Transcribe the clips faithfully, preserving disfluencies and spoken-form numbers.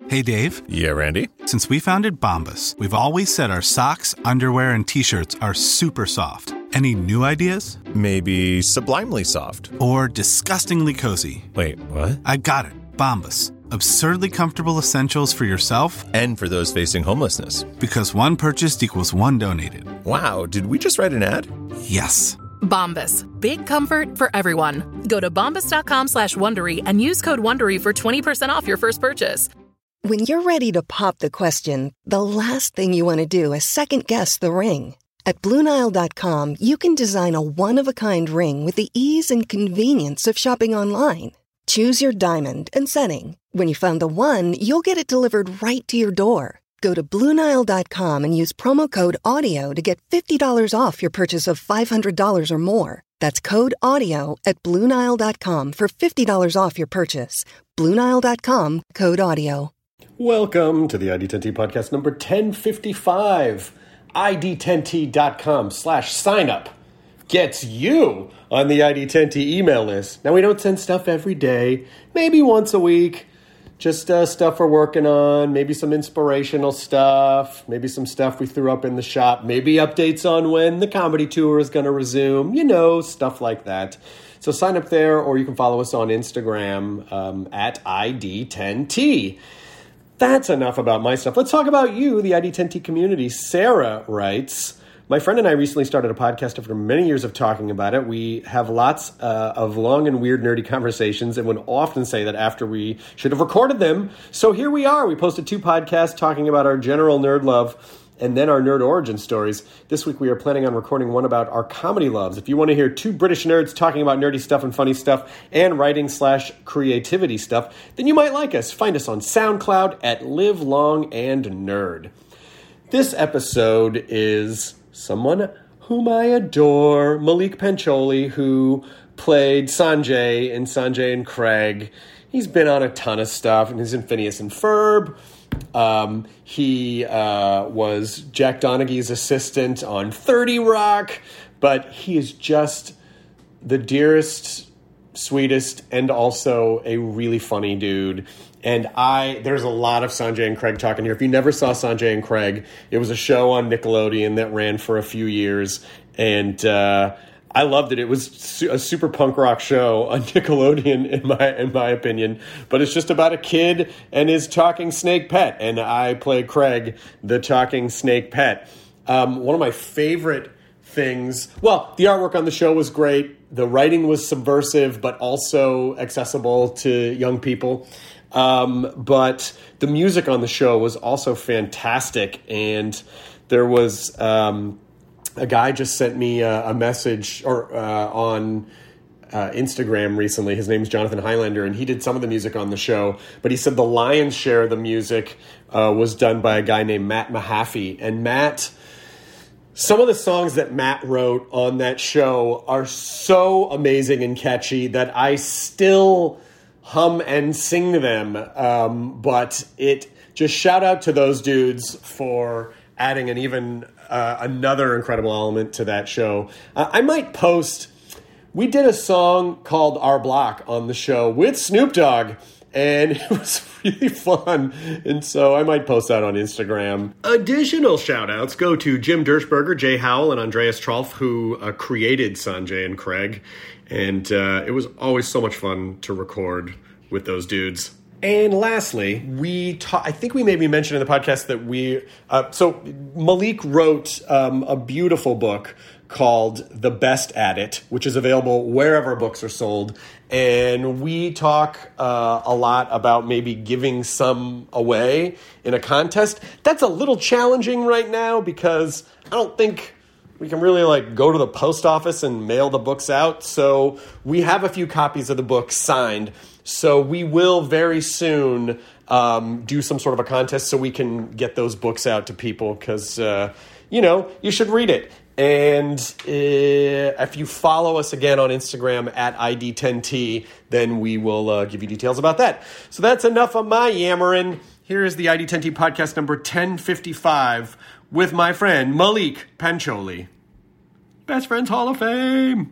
Hey, Dave. Yeah, Randy? Since we founded Bombas, we've always said our socks, underwear, and T-shirts are super soft. Any new ideas? Maybe sublimely soft. Or disgustingly cozy. Wait, what? I got it. Bombas. Absurdly comfortable essentials for yourself and for those facing homelessness. Because one purchased equals one donated. Wow, did we just write an ad? Yes. Bombas. Big comfort for everyone. Go to bombas.com slash Wondery and use code Wondery for twenty percent off your first purchase. When you're ready to pop the question, the last thing you want to do is second-guess the ring. At Blue Nile dot com, you can design a one-of-a-kind ring with the ease and convenience of shopping online. Choose your diamond and setting. When you find the one, you'll get it delivered right to your door. Go to Blue Nile dot com and use promo code AUDIO to get fifty dollars off your purchase of five hundred dollars or more. That's code AUDIO at Blue Nile dot com for fifty dollars off your purchase. Blue Nile dot com, code AUDIO. Welcome to the I D ten T podcast number ten fifty-five. I D ten T dot com slash sign up gets you on the I D ten T email list. Now, we don't send stuff every day, maybe once a week, just uh, stuff we're working on, maybe some inspirational stuff, maybe some stuff we threw up in the shop, maybe updates on when the comedy tour is going to resume, you know, stuff like that. So sign up there, or you can follow us on Instagram um, at I D ten T. That's enough about my stuff. Let's talk about you, the I D ten T community. Sarah writes, my friend and I recently started a podcast after many years of talking about it. We have lots uh, of long and weird nerdy conversations and would often say that after we should have recorded them. So here we are. We posted two podcasts talking about our general nerd love and then our nerd origin stories. This week we are planning on recording one about our comedy loves. If you want to hear two British nerds talking about nerdy stuff and funny stuff and writing slash creativity stuff, then you might like us. Find us on SoundCloud at Live Long and Nerd. This episode is someone whom I adore, Malik Pancholi, who played Sanjay in Sanjay and Craig. He's been on a ton of stuff, and he's in Phineas and Ferb. Um, he uh, was Jack Donaghy's assistant on thirty Rock, but he is just the dearest, sweetest, and also a really funny dude. And I, there's a lot of Sanjay and Craig talking here. If you never saw Sanjay and Craig, it was a show on Nickelodeon that ran for a few years, and uh, I loved it. It was su- a super punk rock show on Nickelodeon, in my in my opinion. But it's just about a kid and his talking snake pet, and I play Craig, the talking snake pet. Um, one of my favorite things. Well, the artwork on the show was great. The writing was subversive, but also accessible to young people. Um, but the music on the show was also fantastic, and there was um, a guy just sent me a, a message or uh, on uh, Instagram recently. His name's Jonathan Highlander, and he did some of the music on the show. But he said the lion's share of the music uh, was done by a guy named Matt Mahaffey. And Matt, some of the songs that Matt wrote on that show are so amazing and catchy that I still hum and sing them, um, but it just shout out to those dudes for adding an even uh, another incredible element to that show. Uh, I might post, we did a song called Our Block on the show with Snoop Dogg, and it was really fun, and so I might post that on Instagram. Additional shout-outs go to Jim Dershberger, Jay Howell, and Andreas Trolf, who uh, created Sanjay and Craig, and uh, it was always so much fun to record with those dudes. And lastly, we ta- I think we maybe mentioned in the podcast that we... Uh, so Malik wrote um, a beautiful book called The Best at It, which is available wherever books are sold. And we talk uh, a lot about maybe giving some away in a contest. That's a little challenging right now because I don't think we can really like go to the post office and mail the books out. So we have a few copies of the book signed. So we will very soon um, do some sort of a contest so we can get those books out to people because, uh, you know, you should read it. And uh, if you follow us again on Instagram at I D ten T, then we will uh, give you details about that. So that's enough of my yammering. Here is the I D ten T podcast number ten fifty-five with my friend Malik Pancholi. Best Friends Hall of Fame.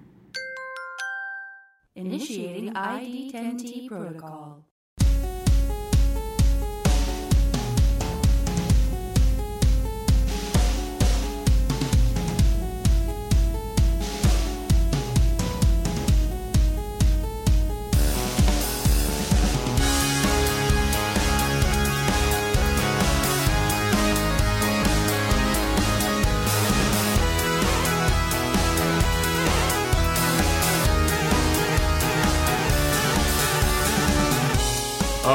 Initiating I D ten T protocol.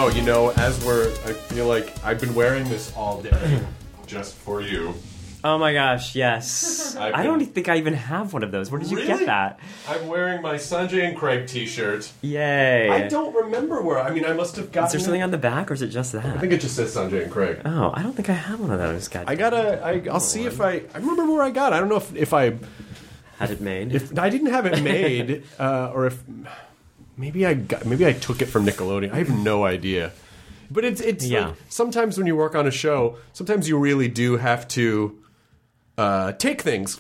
you know, as we're, I feel like I've been wearing this all day just for you. Oh my gosh, yes. I've I don't been- think I even have one of those. Where did you Really? get that? I'm wearing my Sanjay and Craig t-shirt. Yay. I don't remember where, I mean, I must have gotten Is there something it. on the back, or is it just that? I think it just says Sanjay and Craig. Oh, I don't think I have one of those. God I gotta, I, I'll see if I, I remember where I got it. I don't know if, if I, had it made. if I didn't have it made, uh, or if, maybe I got, maybe I took it from Nickelodeon. I have no idea. But it's, it's Yeah. like, sometimes when you work on a show, sometimes you really do have to, uh, take things.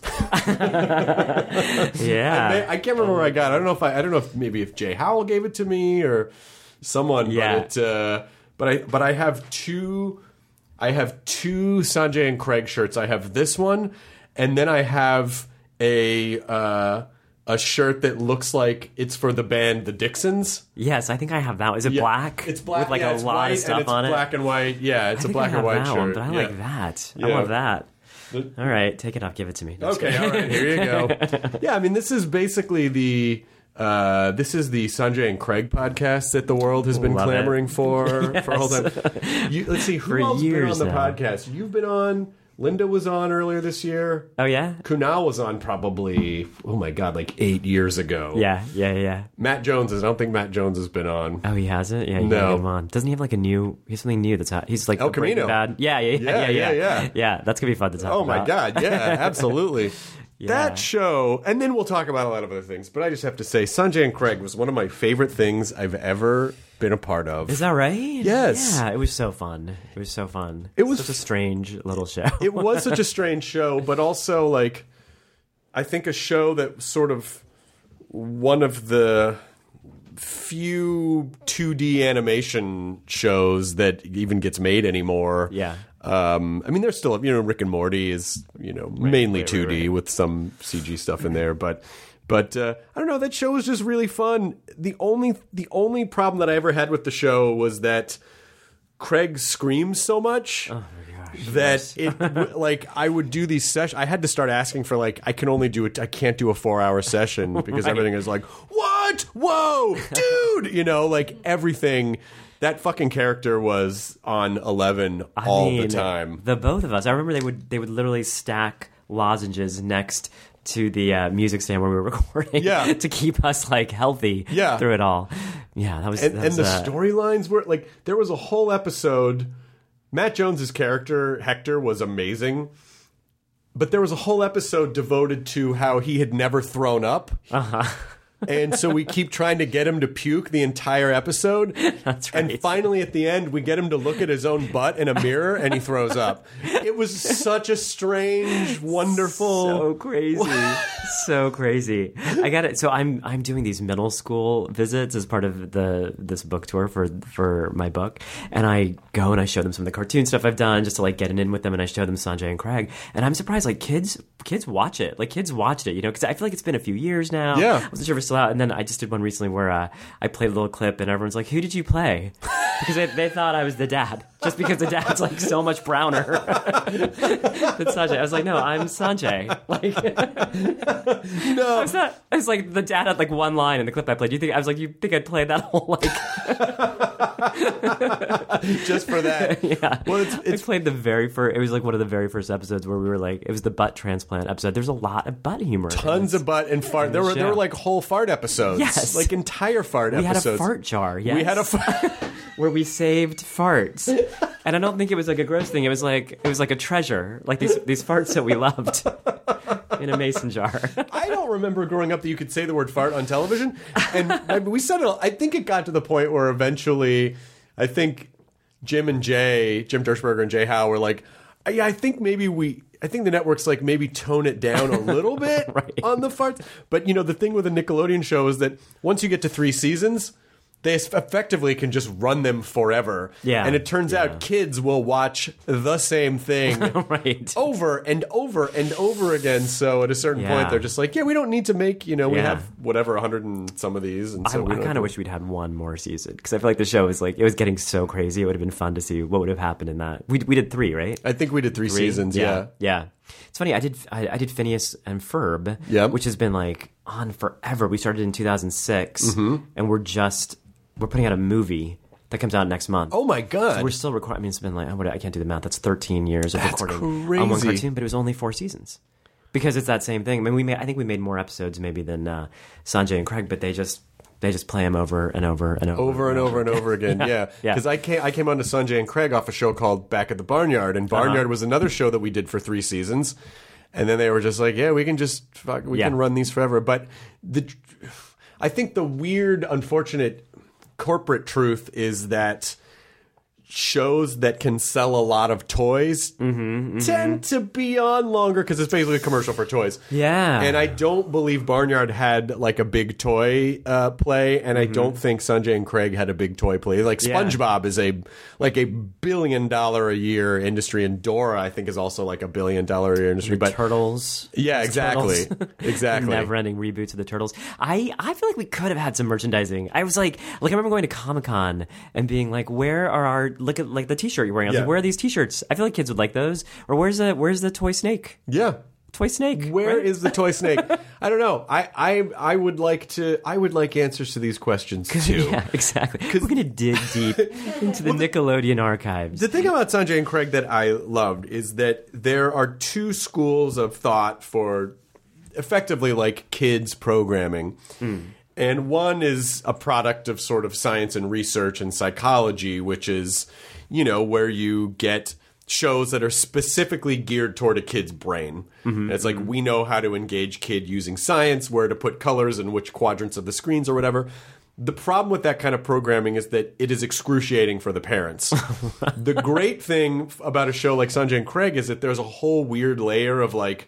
yeah. I, may, I can't remember where I got it. I don't know if I, I don't know if maybe if Jay Howell gave it to me or someone. Yeah. But it, uh, but I, but I have two, I have two Sanjay and Craig shirts. I have this one, and then I have a, uh, a shirt that looks like it's for the band The Dixons. Yes, I think I have that. Is it Yeah, black? It's black with like yeah, a it's lot white, of stuff and it's on it. black and white. Yeah, it's I a think black I have and white that shirt. one, but I yeah. like that. I Yeah. love that. The- All right, take it off. Give it to me. No, just Okay, kidding. all right, here you go. Yeah, I mean, this is basically the uh, this is the Sanjay and Craig podcast that the world has been Love it. clamoring for for a whole time. You, let's see, who For else years been on the now. podcast? You've been on. Linda was on earlier this year. Oh yeah. Kunal was on probably, oh my god, like eight years ago. Yeah, yeah, yeah. Matt Jones is. I don't think Matt Jones has been on. Oh, he hasn't. Yeah, you No. gotta get him on. Doesn't he have like a new? He has something new that's hot. He's like El the Breaking Camino. Bad. Yeah, yeah, yeah, Yeah, yeah, yeah, yeah, yeah. Yeah, that's gonna be fun to talk Oh about. my god, yeah, absolutely. Yeah. That show, and then we'll talk about a lot of other things, but I just have to say, Sanjay and Craig was one of my favorite things I've ever been a part of. Is that right? Yes. Yeah, it was so fun. It was so fun. It was- such a strange little show. It was such a strange show, but also, like, I think a show that sort of one of the few two D animation shows that even gets made anymore. Yeah. Um, I mean, there's still, you know, Rick and Morty is, you know, mainly right, two D right, right. with some C G stuff in there, but, but uh, I don't know. That show was just really fun. The only, the only problem that I ever had with the show was that Craig screams so much. Oh my gosh. That it w- like I would do these sessions. I had to start asking for like I can only do it. I can't do a four hour session because everything is like what? Whoa, dude! You know, like everything. That fucking character was on Eleven I all mean, the time. The both of us. I remember they would they would literally stack lozenges next to the uh, music stand where we were recording. Yeah. to keep us like healthy. Yeah. through it all. Yeah, that was. And, that and was, the uh, storylines were like there was a whole episode. Matt Jones's character Hector was amazing, but there was a whole episode devoted to how he had never thrown up. Uh huh. And so we keep trying to get him to puke the entire episode. That's right. And finally, at the end, we get him to look at his own butt in a mirror, and he throws up. It was such a strange, wonderful. So crazy, so crazy. I got it. So I'm I'm doing these middle school visits as part of the this book tour for for my book, and I go and I show them some of the cartoon stuff I've done just to like get it in with them, and I show them Sanjay and Craig, and I'm surprised like kids kids watch it, like kids watched it, you know, because I feel like it's been a few years now. Yeah. I wasn't sure if it's still out, and then I just did one recently where uh, I played a little clip, and everyone's like, "Who did you play?" Because they, they thought I was the dad, just because the dad's like so much browner than Sanjay. I was like, no, I'm Sanjay. Like, No. I was not. I was like, the dad had like one line in the clip I played. You think I was like, you think I'd play that whole like? Just for that. Yeah. Well, it's, it's I played the very first. It was like one of the very first episodes where we were like, it was the butt transplant episode. There's a lot of butt humor. in tons this. of butt and fart. There were there show. were like whole fart episodes. Yes. Like entire fart We had episodes. a fart jar. Yes. We had a fart. where we saved farts, and I don't think it was like a gross thing. It was like it was like a treasure, like these these farts that we loved in a mason jar. I don't remember growing up that you could say the word fart on television. And I mean, we said it, I think it got to the point where eventually, I think Jim and Jay, Jim Dershberger and Jay Howe were like, yeah, I think maybe we, I think the network's like maybe tone it down a little bit Right. on the farts. But, you know, the thing with a Nickelodeon show is that once you get to three seasons, they effectively can just run them forever. Yeah. And it turns Yeah. out kids will watch the same thing Right. over and over and over again. So at a certain Yeah. point, they're just like, yeah, we don't need to make, you know, we Yeah. have whatever, a hundred and some of these. And I, so we I don't kind of wish we'd had one more season because I feel like the show was like it was getting so crazy. It would have been fun to see what would have happened in that. We we did three, right? I think we did three, Three? seasons, yeah. yeah. It's funny. I did I, I did Phineas and Ferb, Yep. which has been like on forever. We started in two thousand six, Mm-hmm. and we're just we're putting out a movie that comes out next month. Oh my god! So we're still recording. I mean, it's been like what, I can't do the math. That's thirteen years of That's recording crazy. on one cartoon, but it was only four seasons because it's that same thing. I mean, we made, I think we made more episodes maybe than uh, Sanjay and Craig, but they just they just play them over and over and over, over and over and over again. Yeah, Yeah. Because I came I came on to Sanjay and Craig off a show called Back at the Barnyard, and Barnyard Uh-huh. was another show that we did for three seasons, and then they were just like, yeah, we can just fuck, we Yeah. can run these forever. But the I think the weird, unfortunate corporate truth is that shows that can sell a lot of toys Mm-hmm, tend to be on longer because it's basically a commercial for toys. Yeah. And I don't believe Barnyard had like a big toy uh, play, and I don't think Sanjay and Craig had a big toy play. Like Mm-hmm. Yeah. SpongeBob is a like a billion dollar a year industry, and Dora I think is also like a billion dollar a year industry. The But Turtles. yeah, Those exactly, Turtles. exactly. Never-ending reboots of the Turtles. I, I feel like we could have had some merchandising. I was like, like I remember going to Comic-Con and being like, where are our look at like the T-shirt you're wearing? I was Yeah. like, where are these T-shirts? I feel like kids would like those. Or where's the where's the toy snake? Yeah. Toy snake. Where right? is the toy snake? I don't know. I, I I would like to. I would like answers to these questions too. Yeah, exactly. We're gonna dig deep into the Nickelodeon archives. The thing about Sanjay and Craig that I loved is that there are two schools of thought for effectively like kids programming. And one is a product of sort of science and research and psychology, which is, you know, where you get shows that are specifically geared toward a kid's brain. And it's like, we know how to engage kid using science, where to put colors in which quadrants of the screens or whatever. The problem with that kind of programming is that it is excruciating for the parents. The great thing about a show like Sanjay and Craig is that there's a whole weird layer of like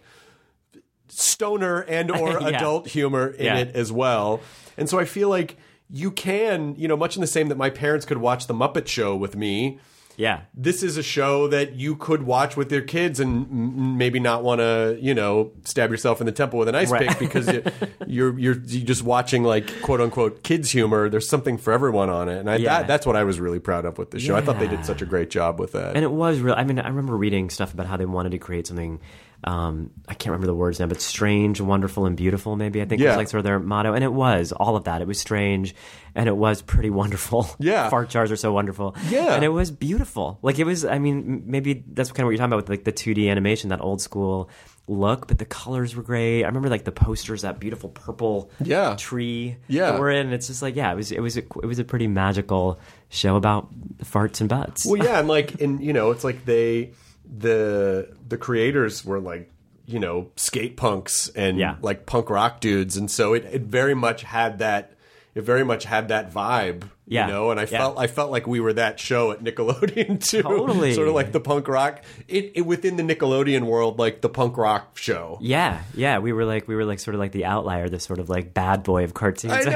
stoner and or Yeah. adult humor in Yeah. it as well. And so I feel like you can, you know, much in the same that my parents could watch The Muppet Show with me. Yeah. This is a show that you could watch with your kids and m- maybe not want to, you know, stab yourself in the temple with an ice Right. pick because you, you're, you're you're just watching like quote unquote kids humor. There's something for everyone on it, and I, Yeah. that, that's what I was really proud of with the show. I thought they did Yeah. such a great job with that. And it was real. I mean, I remember reading stuff about how they wanted to create something. Um, I can't remember the words now, but strange, wonderful, and beautiful. Maybe I think Yeah. was like sort of their motto, and it was all of that. It was strange, and it was pretty wonderful. Yeah. Fart jars are so wonderful. Yeah. and it was beautiful. Like it was. I mean, m- maybe that's kind of what you're talking about with like the two D animation, that old school look. But the colors were great. I remember like the posters, that beautiful purple Yeah. tree Yeah. that we're in. And it's just like, yeah, it was. It was. A, it was a pretty magical show about farts and butts. Well, yeah, and like, and you know, it's like they, the the creators were like, you know, skate punks and Yeah. like punk rock dudes, and so it, it very much had that. It very much had that vibe, Yeah. you know, and I Yeah. felt I felt like we were that show at Nickelodeon too, Totally. sort of like the punk rock. It, it within the Nickelodeon world, like the punk rock show. Yeah, yeah, we were like we were like sort of like the outlier, the sort of like bad boy of cartoons. I know.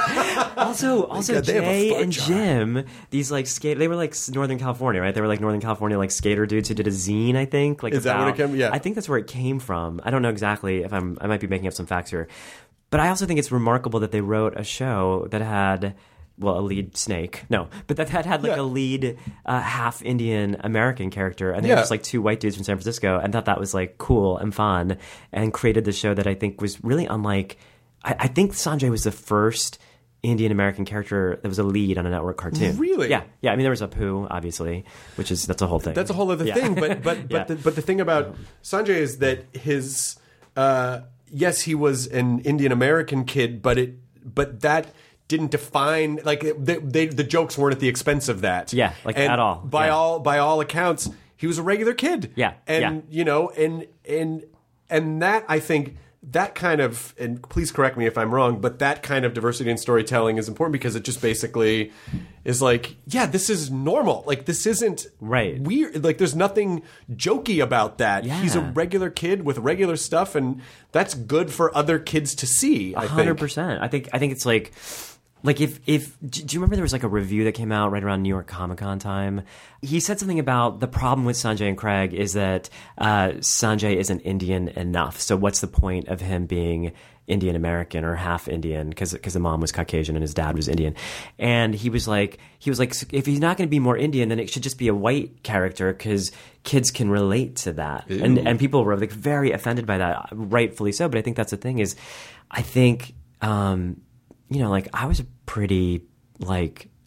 Also, also God, they have a Jay fart and jar. Jim, these like skate, they were like Northern California, right? They were like Northern California like skater dudes who did a zine, I think. Like Is that where it about- came- yeah. I think that's where it came from. I don't know exactly if I'm. I might be making up some facts here, but I also think it's remarkable that they wrote a show that had. Well, a lead snake. No, but that had had like Yeah. a lead uh, half Indian American character, and they Yeah. were just like two white dudes from San Francisco, and thought that was like cool and fun, and created the show that I think was really unlike. I, I think Sanjay was the first Indian American character that was a lead on a network cartoon. Really? Yeah, yeah. I mean, there was Apu, obviously, which is that's a whole thing. That's a whole other Yeah. thing. But but Yeah. but the, but the thing about Sanjay is that his uh, yes, he was an Indian American kid, but it but that didn't define like they, they, the jokes weren't at the expense of that. Yeah, like, And at all. By Yeah. all by all accounts, he was a regular kid. Yeah, and yeah. you know, and and and that I think. That kind of, and please correct me if I'm wrong, but that kind of diversity in storytelling is important because it just basically is like, yeah, this is normal. Like, this isn't Right. weird. Like, there's nothing jokey about that. Yeah. He's a regular kid with regular stuff, and that's good for other kids to see, I hundred think. percent. I think I think it's like like if if do you remember there was like a review that came out right around New York Comic Con time? He said something about the problem with Sanjay and Craig is that uh, Sanjay isn't Indian enough. So what's the point of him being Indian American or half Indian because because the mom was Caucasian and his dad was Indian, and he was like he was like if he's not going to be more Indian, then it should just be a white character because kids can relate to that, and and people were like very offended by that, rightfully so. But I think that's the thing is, I think um, you know like I was a pretty like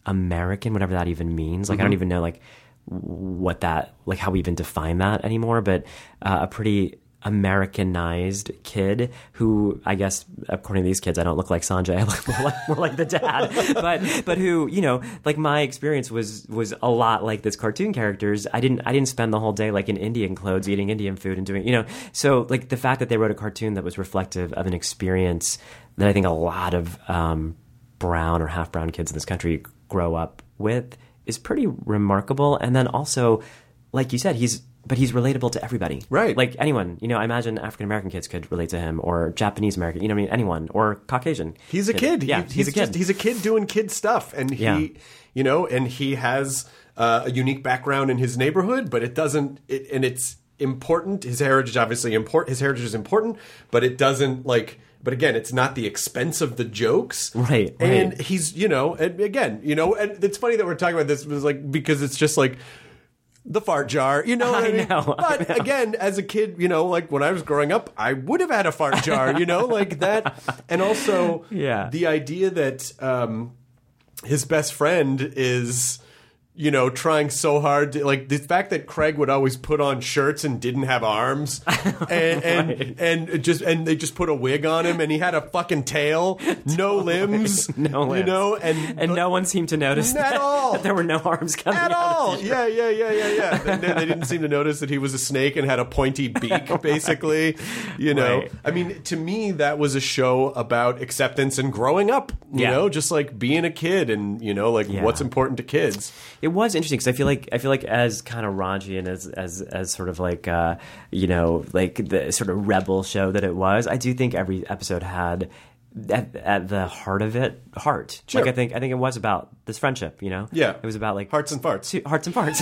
American, whatever that even means. Like, mm-hmm. I don't even know, like, what that, like, how we even define that anymore, but uh, a pretty Americanized kid who, I guess, according to these kids, I don't look like Sanjay. I look more like, more like the dad. But but who, you know, like my experience was was a lot like this cartoon characters. I didn't I didn't spend the whole day like in Indian clothes eating Indian food and doing, you know. So like the fact that they wrote a cartoon that was reflective of an experience that I think a lot of um, brown or half brown kids in this country grow up with is pretty remarkable. And then also, like you said, he's but he's relatable to everybody. Right. Like anyone. You know, I imagine African-American kids could relate to him, or Japanese-American, you know what I mean? Anyone. Or Caucasian. He's a kid. Yeah, he, he's, he's a kid. Just, he's a kid doing kid stuff. And he, yeah. you know, and he has uh, a unique background in his neighborhood, but it doesn't, it, and it's important. His heritage, obviously, import, his heritage is important, but it doesn't, like, but again, it's not the expense of the jokes. Right. And right. he's, you know, and again, you know, and it's funny that we're talking about this, was like, because it's just like, the fart jar, you know what I, I mean? Know, but I know. Again, as a kid, you know, like when I was growing up, I would have had a fart jar, you know, like that. And also yeah. the idea that um, his best friend is, you know, trying so hard to, like, the fact that Craig would always put on shirts and didn't have arms, and and, right. and just and they just put a wig on him, and he had a fucking tail, no limbs, no limbs, you know, and and no one seemed to notice at that, all that there were no arms coming at out all. of the Yeah, yeah, yeah, yeah, yeah. they, they didn't seem to notice that he was a snake and had a pointy beak, basically. You know, right. I mean, to me, that was a show about acceptance and growing up. You yeah. know, just like being a kid, and you know, like yeah. what's important to kids. It was interesting because I feel like I feel like as kind of raunchy and as as as sort of like uh, you know, like the sort of rebel show that it was, I do think every episode had at, at the heart of it heart. Sure. Like I think I think it was about this friendship. You know, Yeah, it was about like hearts and farts, two, hearts and farts,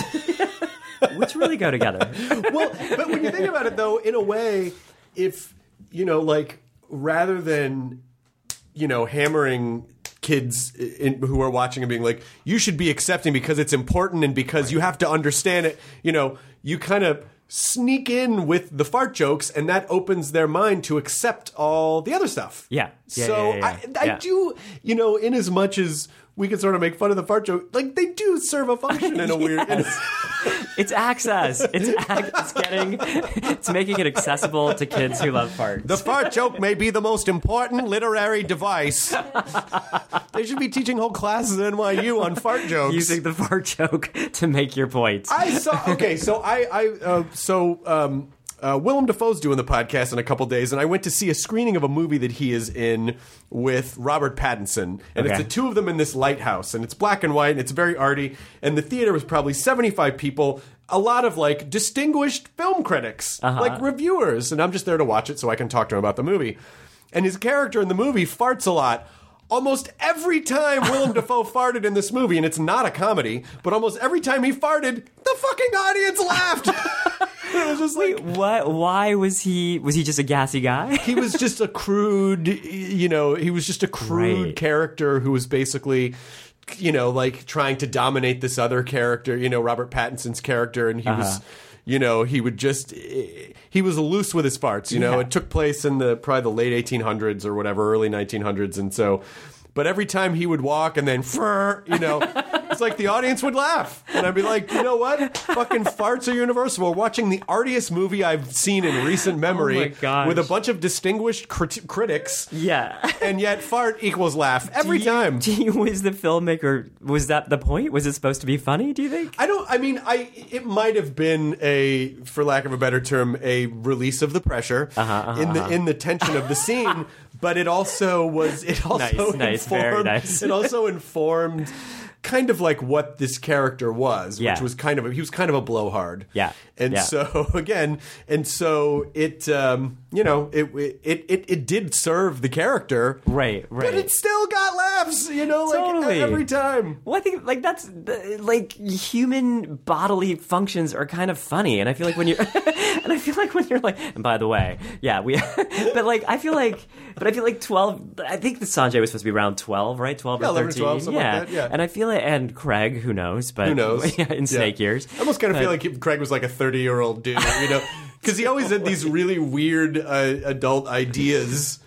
which really go together. Well, but when you think about it, though, in a way, if you know, like rather than you know hammering kids in, who are watching and being like, you should be accepting because it's important and because you have to understand it, you know, you kind of sneak in with the fart jokes, and that opens their mind to accept all the other stuff. Yeah. yeah so yeah, yeah, yeah. I, I yeah. do, you know, in as much as we can sort of make fun of the fart joke, like they do serve a function in a weird. In a, It's access. It's, ac- it's getting. It's making it accessible to kids who love farts. The fart joke may be the most important literary device. They should be teaching whole classes at N Y U on fart jokes. Using the fart joke to make your point. I saw. Okay, so I, I, uh, so um, uh, Willem Dafoe's doing the podcast in a couple days, and I went to see a screening of a movie that he is in with Robert Pattinson, and Okay. it's the two of them in this lighthouse, and it's black and white, and it's very arty, and the theater was probably seventy-five people. A lot of like distinguished film critics, Uh-huh. like reviewers, and I'm just there to watch it so I can talk to him about the movie. And his character in the movie farts a lot. Almost every time Willem Dafoe farted in this movie, and it's not a comedy, but almost every time he farted, the fucking audience laughed. It was just like, Wait, what? Why was he? Was he just a gassy guy? he was just a crude, you know, he was just a crude Right. character who was basically, you know, like trying to dominate this other character, you know, Robert Pattinson's character, and he Uh-huh. was, you know, he would just, he was loose with his farts, you know. Yeah. It took place in the probably the late eighteen hundreds or whatever, early nineteen hundreds, and so, but every time he would walk and then, you know, it's like the audience would laugh. And I'd be like, you know what? Fucking farts are universal. We're watching the artiest movie I've seen in recent memory Oh my gosh. with a bunch of distinguished crit- critics. Yeah. And yet fart equals laugh every Do you- time. Do you, was the filmmaker? Was that the point? Was it supposed to be funny? Do you think? I don't, I mean, I it might have been a, for lack of a better term, a release of the pressure Uh-huh, uh-huh, in the uh-huh. in the tension of the scene, but it also was, it also Nice, nice, very informed, nice. it also informed kind of like what this character was, Yeah. which was kind of, a, he was kind of a blowhard. Yeah, And yeah. so, again, and so it, um, you know, it, it, it, it did serve the character. Right, right. But it still got laughs, you know, like Totally. every time. Well, I think like that's the- like human bodily functions are kind of funny, and I feel like when you're, and I feel like when you're like, and by the way, yeah, we, but like I feel like, but I feel like twelve. I think the Sanjay was supposed to be around twelve, right? Twelve Yeah, or eleven or thirteen, twelve, something yeah. like that, yeah. And I feel like, and Craig, who knows, but Who knows? yeah, in snake Yeah. years. I almost kind of But- feel like Craig was like a thirty-year-old dude, you know, because he always had these really weird uh, adult ideas,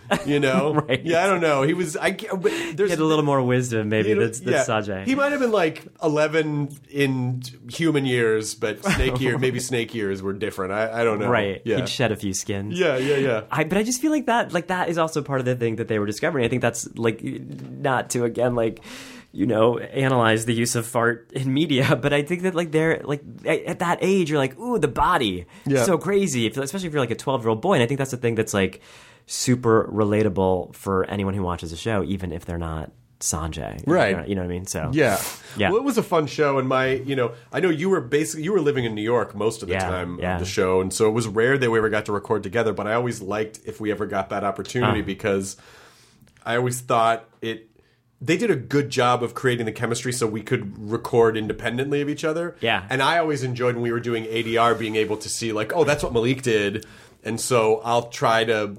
You know, Right. Yeah, I don't know. He was. I. But there's He had a little more wisdom, maybe, you know, than, than yeah. Sanjay. He might have been like eleven in human years, but snake year, maybe snake years were different. I, I don't know. Right. Yeah. He'd shed a few skins. Yeah. Yeah. Yeah. I, but I just feel like that, like that is also part of the thing that they were discovering. I think that's like not to again, like, you know, analyze the use of fart in media, but I think that like they're like at that age, you're like, ooh, the body, Yeah. so crazy. If, especially if you're like a twelve year old boy, and I think that's the thing that's like super relatable for anyone who watches the show, even if they're not Sanjay, Right. You know what I mean? So Yeah. Yeah. Well, it was a fun show, and my, you know, I know you were basically you were living in New York most of the Yeah, time yeah. of the show, and so it was rare that we ever got to record together. But I always liked if we ever got that opportunity Uh. because I always thought it. They did a good job of creating the chemistry so we could record independently of each other. Yeah. And I always enjoyed when we were doing A D R being able to see like, oh, that's what Malik did, and so I'll try to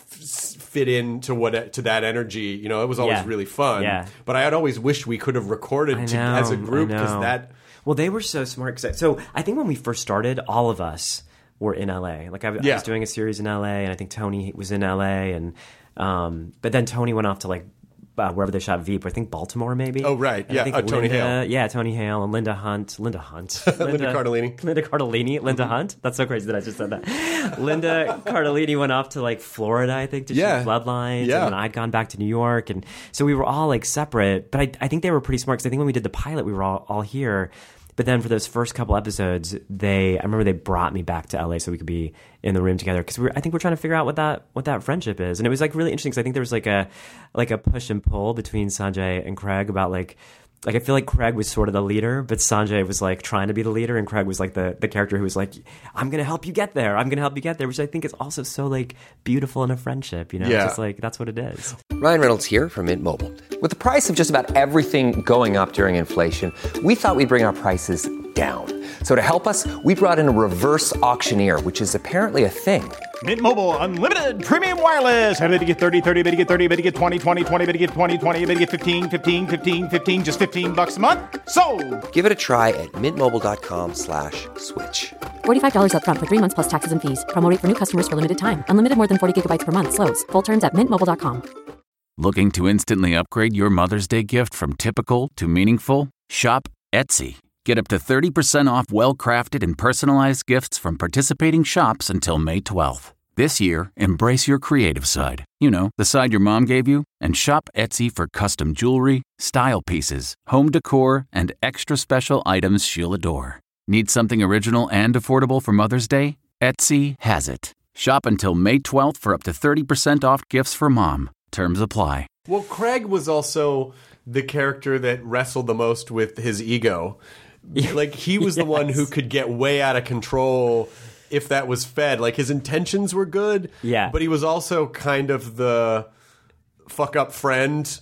f- fit into what to that energy. You know, it was always Yeah. really fun. Yeah. But I had always wished we could have recorded I to, know, as a group I because know. that. Well, they were so smart. 'Cause I, so I think when we first started, all of us were in L A. Like I, I Yeah. was doing a series in L A, and I think Tony was in L A, and um, but then Tony went off to like uh, wherever they shot Veep. I think Baltimore, maybe. Oh, right. And Yeah. I think Uh, Tony Linda, Hale. Yeah, Tony Hale and Linda Hunt. Linda Hunt. Linda Cardellini. Linda Cardellini. Linda Hunt. That's so crazy that I just said that. Linda Cardellini went off to like Florida, I think, to Yeah. shoot Bloodlines. Yeah. And then I'd gone back to New York, and so we were all like separate. But I, I think they were pretty smart because I think when we did the pilot, we were all, all here. But then for those first couple episodes, they I remember they brought me back to L A so we could be in the room together because we were, I think we're trying to figure out what that what that friendship is, and it was like really interesting because I think there was like a like a push and pull between Sanjay and Craig about like. Like, I feel like Craig was sort of the leader, but Sanjay was, like, trying to be the leader, and Craig was, like, the, the character who was like, I'm going to help you get there. I'm going to help you get there, which I think is also so, like, beautiful in a friendship, you know? Yeah. Just, like, that's what it is. Ryan Reynolds here from Mint Mobile. With the price of just about everything going up during inflation, we thought we'd bring our prices down. So to help us, we brought in a reverse auctioneer, which is apparently a thing. Mint Mobile Unlimited Premium Wireless. How to get thirty, thirty, how to get thirty, how to get twenty, twenty, twenty, how to get twenty, twenty, how to get fifteen, fifteen, fifteen, fifteen, just fifteen bucks a month? Sold! Give it a try at mintmobile.com slash switch. forty-five dollars up front for three months plus taxes and fees. Promo rate for new customers for limited time. Unlimited more than forty gigabytes per month. Slows full terms at mint mobile dot com. Looking to instantly upgrade your Mother's Day gift from typical to meaningful? Shop Etsy. Get up to thirty percent off well-crafted and personalized gifts from participating shops until May twelfth. This year, embrace your creative side. You know, the side your mom gave you. And shop Etsy for custom jewelry, style pieces, home decor, and extra special items she'll adore. Need something original and affordable for Mother's Day? Etsy has it. Shop until May twelfth for up to thirty percent off gifts for mom. Terms apply. Well, Craig was also the character that wrestled the most with his ego. Like, he was the Yes. one who could get way out of control if that was fed. Like, his intentions were good, Yeah. but he was also kind of the fuck up friend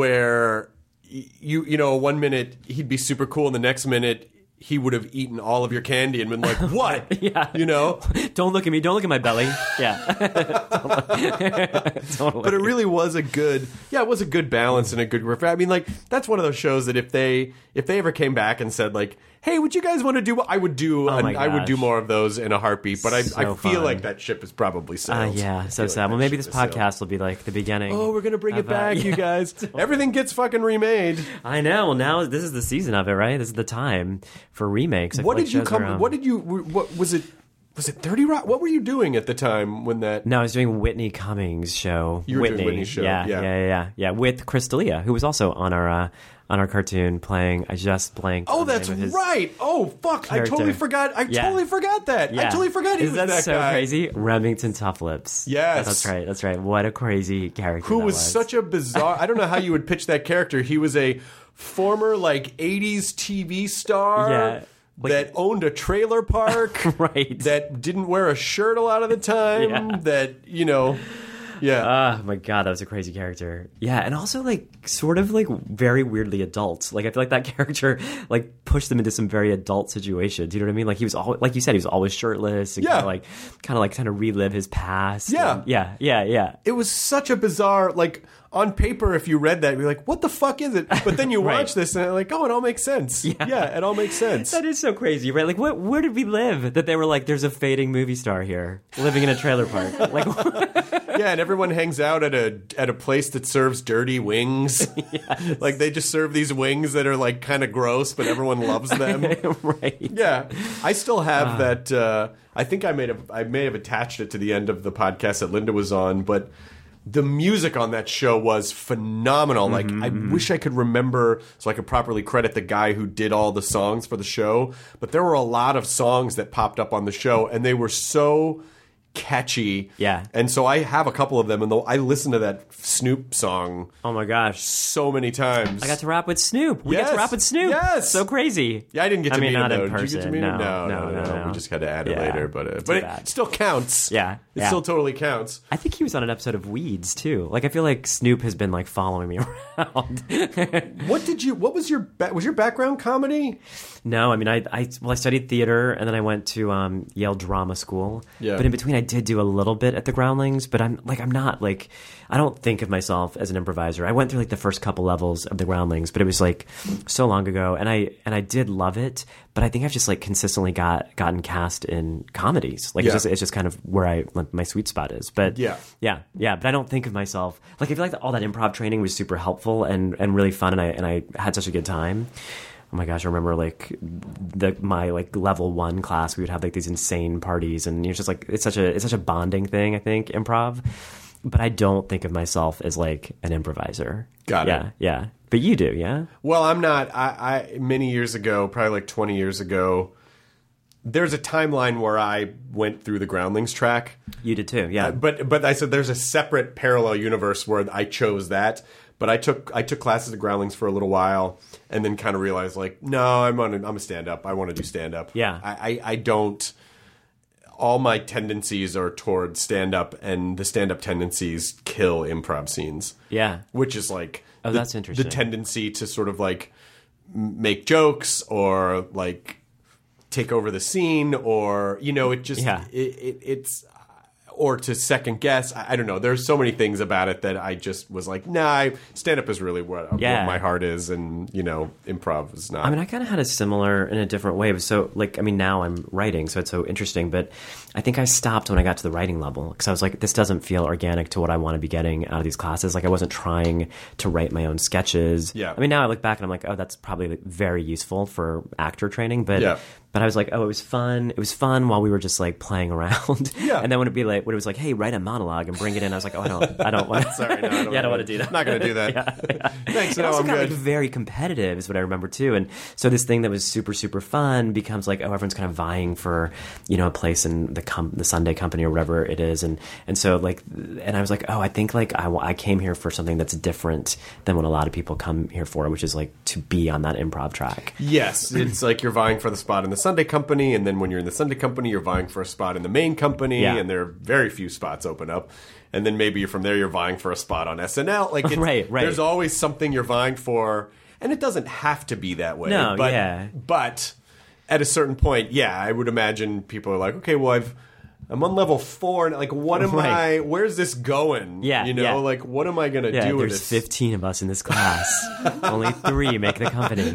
where y- you you know, one minute he'd be super cool, and the next minute he would have eaten all of your candy and been like, what? Yeah. You know? Don't look at me. Don't look at my belly. Yeah. Totally. But it really was a good, yeah, it was a good balance and a good riff. I mean, like, that's one of those shows that if they if they ever came back and said like, hey, would you guys want to do? I would do. Oh my an, I would do gosh. more of those in a heartbeat. But I, So I feel fun. like that ship is probably Uh, sailed. yeah, I so feel like sad. that Well, maybe ship this is sailed. podcast will be like the beginning. Oh, we're gonna bring it of, uh, back, you guys. Everything gets fucking remade. I know. Well, now this is the season of it, right? This is the time for remakes. I What feel did like you shows come? are, um, What did you? What was it? Was it thirty Rock? What were you doing at the time when that? No, I was doing Whitney Cummings' show. You were doing Whitney. Whitney's show, Yeah, yeah. yeah, yeah, yeah, yeah. With Chris D'Elia, who was also on our uh, on our cartoon playing. I just blanked. Oh, on the that's name of his right. Oh, fuck! I character. totally forgot. I Yeah. totally forgot that. I Yeah. totally forgot he Isn't was that, that so guy. crazy? Remington Tough Lips. Yes. that's right. That's right. What a crazy character. Who that was such a bizarre. I don't know how you would pitch that character. He was a former like eighties T V star. Yeah. Like- that owned a trailer park. Right. That didn't wear a shirt a lot of the time. Yeah. That, you know. Yeah. Oh my god, that was a crazy character. Yeah, and also like sort of like very weirdly adult. Like I feel like that character like pushed them into some very adult situations. You know what I mean? Like he was always, like you said, he was always shirtless. And Yeah. Kind of like, kind of like, kind of relive his past. Yeah. And yeah, yeah, yeah. It was such a bizarre, like, on paper, if you read that, you're like, what the fuck is it? But then you Right. watch this and you're like, oh, it all makes sense. Yeah, yeah it all makes sense. That is so crazy, right? Like, what? Where did we live? That they were like, there's a fading movie star here living in a trailer park. Like, yeah, and everyone hangs out at a at a place that serves dirty wings. Yes. Like they just serve these wings that are like kind of gross, but everyone loves them. Right. Yeah, I still have uh. that. Uh, I think I may have I may have attached it to the end of the podcast that Linda was on, but the music on that show was phenomenal. Like, mm-hmm. I wish I could remember so I could properly credit the guy who did all the songs for the show. But there were a lot of songs that popped up on the show, and they were so catchy. Yeah. And so I have a couple of them, and I listened to that Snoop song. Oh my gosh, so many times. I got to rap with Snoop. We yes. got to rap with Snoop. Yes. So crazy. Yeah, I didn't get to I mean, meet not him, in though. person. Did you get to meet no, him? No, no, no, no, no, no. We just had to add it yeah. later, but, uh, Too but it bad. still counts. Yeah. It yeah. still totally counts. I think he was on an episode of Weeds, too. Like, I feel like Snoop has been, like, following me around. What did you, what was your, was your background comedy? No, I mean, I, I well, I studied theater, and then I went to um, Yale Drama School. Yeah. But in between, I did do a little bit at the Groundlings. But I'm like, I'm not like, I don't think of myself as an improviser. I went through like the first couple levels of the Groundlings, but it was like so long ago, and I and I did love it. But I think I've just like consistently got gotten cast in comedies. Like yeah. it's just it's just kind of where I like, my sweet spot is. But yeah, yeah, yeah. But I don't think of myself like I feel like all that improv training was super helpful and and really fun, and I and I had such a good time. Oh my gosh, I remember like the my like level one class, we would have like these insane parties, and you're just like it's such a it's such a bonding thing, I think, improv. But I don't think of myself as like an improviser. Got it. Yeah, yeah. But you do, yeah? Well, I'm not. I, I many years ago, probably like twenty years ago, there's a timeline where I went through the Groundlings track. You did too, yeah. Uh, but but I said there's a separate parallel universe where I chose that. But I took I took classes at Groundlings for a little while, and then kind of realized like, no, I'm on a, I'm a stand up. I want to do stand up. Yeah. I, I, I don't. All my tendencies are toward stand up, and the stand up tendencies kill improv scenes. Yeah. Which is like oh, the, that's interesting. The tendency to sort of like make jokes or like take over the scene, or you know, it just yeah. it, it, it's. Or to second guess. I, I don't know. There's so many things about it that I just was like, nah, stand up is really what, yeah. what my heart is, and, you know, improv is not. I mean, I kind of had a similar in a different way. So, like, I mean, now I'm writing, so it's so interesting. But I think I stopped when I got to the writing level because I was like, this doesn't feel organic to what I want to be getting out of these classes. Like, I wasn't trying to write my own sketches. Yeah. I mean, now I look back and I'm like, oh, that's probably like, very useful for actor training. But yeah. But I was like, oh, it was fun. It was fun while we were just like playing around. Yeah. And then when it'd be like, when it was like, hey, write a monologue and bring it in, I was like, oh, I don't, I don't want to. Sorry, no, I don't, yeah, I don't want to do that. I'm not going to do that. yeah, yeah. Thanks. It No, also I'm got good. like very competitive, is what I remember too. And so this thing that was super, super fun becomes like, oh, everyone's kind of vying for, you know, a place in the com- the Sunday Company or whatever it is. And and so like, and I was like, oh, I think like I, I came here for something that's different than what a lot of people come here for, which is like to be on that improv track. Yes, it's like you're vying for the spot in the Sunday Company, and then when you're in the Sunday Company, you're vying for a spot in the main company, Yeah. and there are very few spots open up. And then maybe from there, you're vying for a spot on S N L. Like, it's, Right, right. There's always something you're vying for, and it doesn't have to be that way. No, but, yeah. But at a certain point, yeah, I would imagine people are like, okay, well, I've I'm on level four, and like, what am Right. I? Where's this going? Yeah, you know, yeah. like, what am I gonna Yeah, do with there's this? fifteen of us in this class. Only three make the company.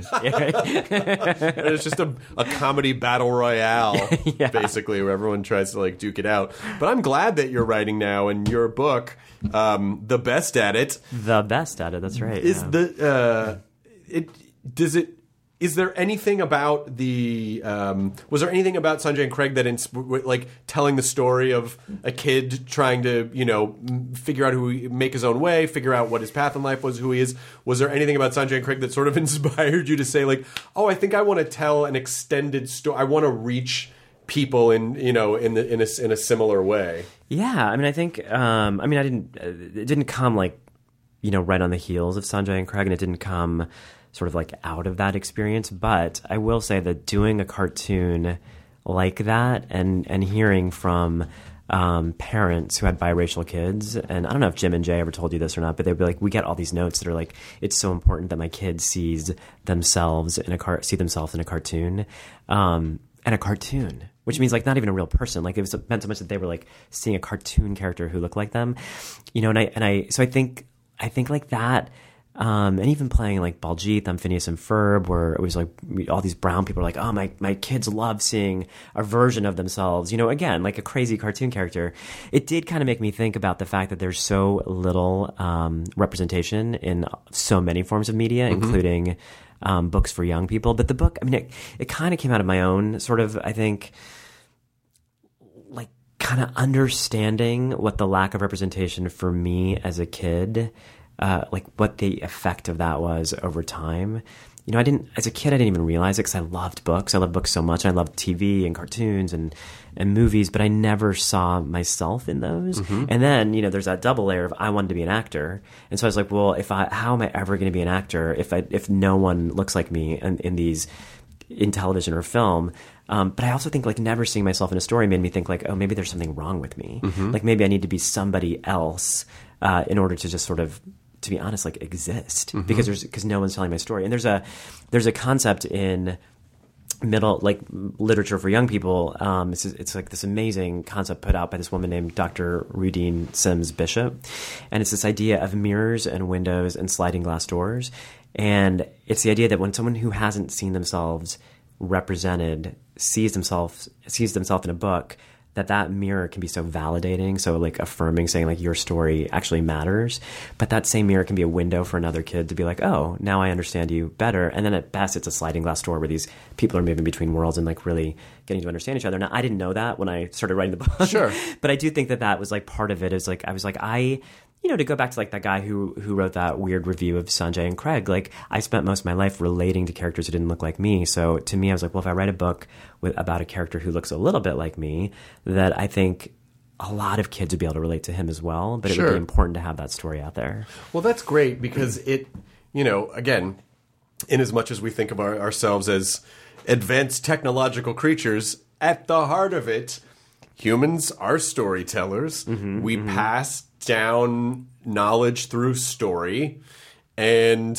It's just a, a comedy battle royale, Yeah. basically, where everyone tries to like duke it out. But I'm glad that you're writing now, and your book, um, The Best at It, The best at it. That's right. is yeah. the uh, it does it. Is there anything about the um, was there anything about Sanjay and Craig that insp- like telling the story of a kid trying to, you know, m- figure out who he, make his own way, figure out what his path in life was, who he is? Was there anything about Sanjay and Craig that sort of inspired you to say like, oh, I think I want to tell an extended story. I want to reach people in, you know, in the in a in a similar way? Yeah, I mean, I think, um, I mean, I didn't, it didn't come like, you know, right on the heels of Sanjay and Craig, and it didn't come sort of like out of that experience. But I will say that doing a cartoon like that and, and hearing from um, parents who had biracial kids, and I don't know if Jim and Jay ever told you this or not, but they'd be like, we get all these notes that are like, it's so important that my kid sees themselves in a car, see themselves in a cartoon, um, and a cartoon. Which means like not even a real person. Like it was meant so much that they were like seeing a cartoon character who looked like them, you know. And I and I so I think I think like that, um, and even playing like Baljeeth on Phineas and Ferb, where it was like all these brown people are like, oh, my, my kids love seeing a version of themselves, you know, again, like a crazy cartoon character. It did kind of make me think about the fact that there's so little um, representation in so many forms of media, mm-hmm. including um, books for young people. But the book, I mean, it, it kind of came out of my own sort of, I think, like kind of understanding what the lack of representation for me as a kid, uh, like what the effect of that was over time. You know, I didn't, as a kid, I didn't even realize it because I loved books. I loved books so much. I loved T V and cartoons and, and movies, but I never saw myself in those. Mm-hmm. And then, you know, there's that double layer of I wanted to be an actor. And so I was like, well, if I, how am I ever going to be an actor if I, if no one looks like me in, in these, in television or film? Um, but I also think like never seeing myself in a story made me think like, oh, maybe there's something wrong with me. Mm-hmm. Like maybe I need to be somebody else uh, in order to just sort of, to be honest, like exist, mm-hmm. because there's because no one's telling my story. And there's a there's a concept in middle like literature for young people. Um, it's it's like this amazing concept put out by this woman named Doctor Rudine Sims Bishop, and it's this idea of mirrors and windows and sliding glass doors. And it's the idea that when someone who hasn't seen themselves represented sees themselves sees themselves in a book, that that mirror can be so validating, so like affirming, saying like your story actually matters. But that same mirror can be a window for another kid to be like, oh, now I understand you better. And then at best, it's a sliding glass door where these people are moving between worlds and like really getting to understand each other. Now, I didn't know that when I started writing the book. Sure. But I do think that that was like part of it is like, I was like, I... You know, to go back to like that guy who who wrote that weird review of Sanjay and Craig, like I spent most of my life relating to characters who didn't look like me. So to me, I was like, well, if I write a book with about a character who looks a little bit like me, that I think a lot of kids would be able to relate to him as well. But it sure. would be important to have that story out there. Well, that's great because it, you know, again, in as much as we think of our, ourselves as advanced technological creatures, at the heart of it, humans are storytellers. Mm-hmm, we mm-hmm. pass down knowledge through story. And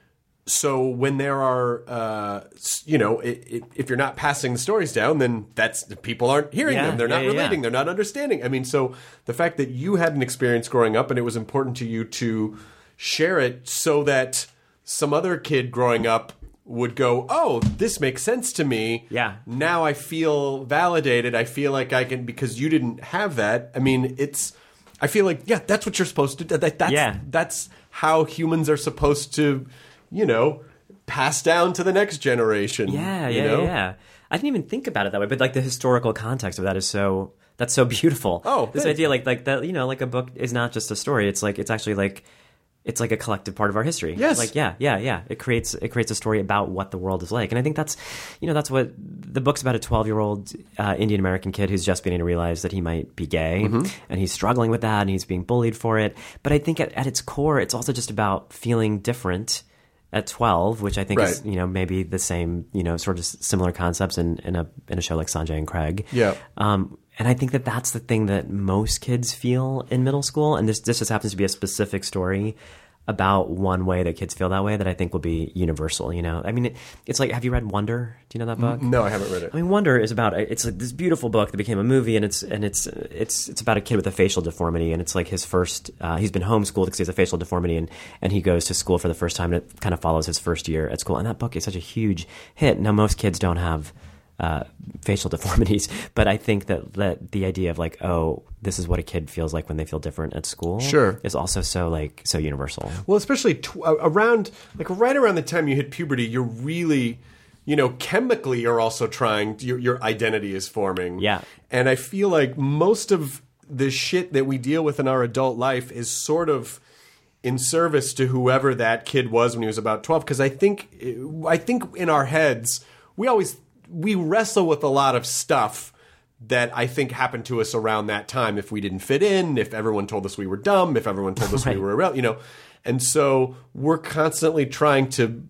so when there are, uh, you know, it, it, if you're not passing the stories down, then that's people aren't hearing yeah, them. They're yeah, not yeah, relating. Yeah. They're not understanding. I mean, so the fact that you had an experience growing up and it was important to you to share it so that some other kid growing up would go, oh, this makes sense to me. Yeah. Now I feel validated. I feel like I can, because you didn't have that. I mean, it's, I feel like, yeah, that's what you're supposed to do. That, that's, yeah. that's how humans are supposed to, you know, pass down to the next generation. Yeah, you yeah, know? yeah. I didn't even think about it that way, but like the historical context of that is so, that's so beautiful. Oh, this thanks. idea like, like that, you know, like a book is not just a story. It's like, it's actually like, it's like a collective part of our history. Yes. Like, yeah, yeah, yeah. It creates it creates a story about what the world is like. And I think that's, you know, that's what the book's about, a twelve-year-old uh, Indian American kid who's just beginning to realize that he might be gay. Mm-hmm. And he's struggling with that and he's being bullied for it. But I think at, at its core, it's also just about feeling different at twelve, which I think right. is, you know, maybe the same, you know, sort of similar concepts in, in a in a show like Sanjay and Craig. Yeah. Um, and I think that that's the thing that most kids feel in middle school. And this, this just happens to be a specific story about one way that kids feel that way that I think will be universal, you know? I mean, it, it's like, have you read Wonder? Do you know that book? No, I haven't read it. I mean, Wonder is about, it's like this beautiful book that became a movie, and it's and it's it's it's about a kid with a facial deformity, and it's like his first, uh, he's been homeschooled because he has a facial deformity, and, and he goes to school for the first time, and it kind of follows his first year at school. And that book is such a huge hit. Now, most kids don't have uh, facial deformities, but I think that, that the idea of like, oh, this is what a kid feels like when they feel different at school, sure, is also so like so universal. Well, especially tw- around like right around the time you hit puberty, you're really, you know, chemically you're also trying your your identity is forming. Yeah, and I feel like most of the shit that we deal with in our adult life is sort of in service to whoever that kid was when he was about twelve. Because I think I think in our heads we always we wrestle with a lot of stuff that I think happened to us around that time. If we didn't fit in, if everyone told us we were dumb, if everyone told us right. we were irrelevant, you know. And so we're constantly trying to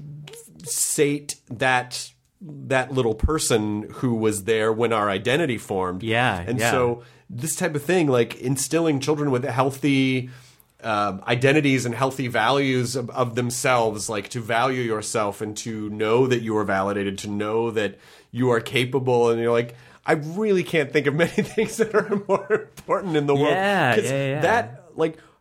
sate that that little person who was there when our identity formed. Yeah. And yeah. so this type of thing, like instilling children with healthy Um, identities and healthy values of, of themselves, like to value yourself and to know that you are validated, to know that you are capable. And you're like, I really can't think of many things that are more important in the world. Yeah, Because yeah, yeah. that, like,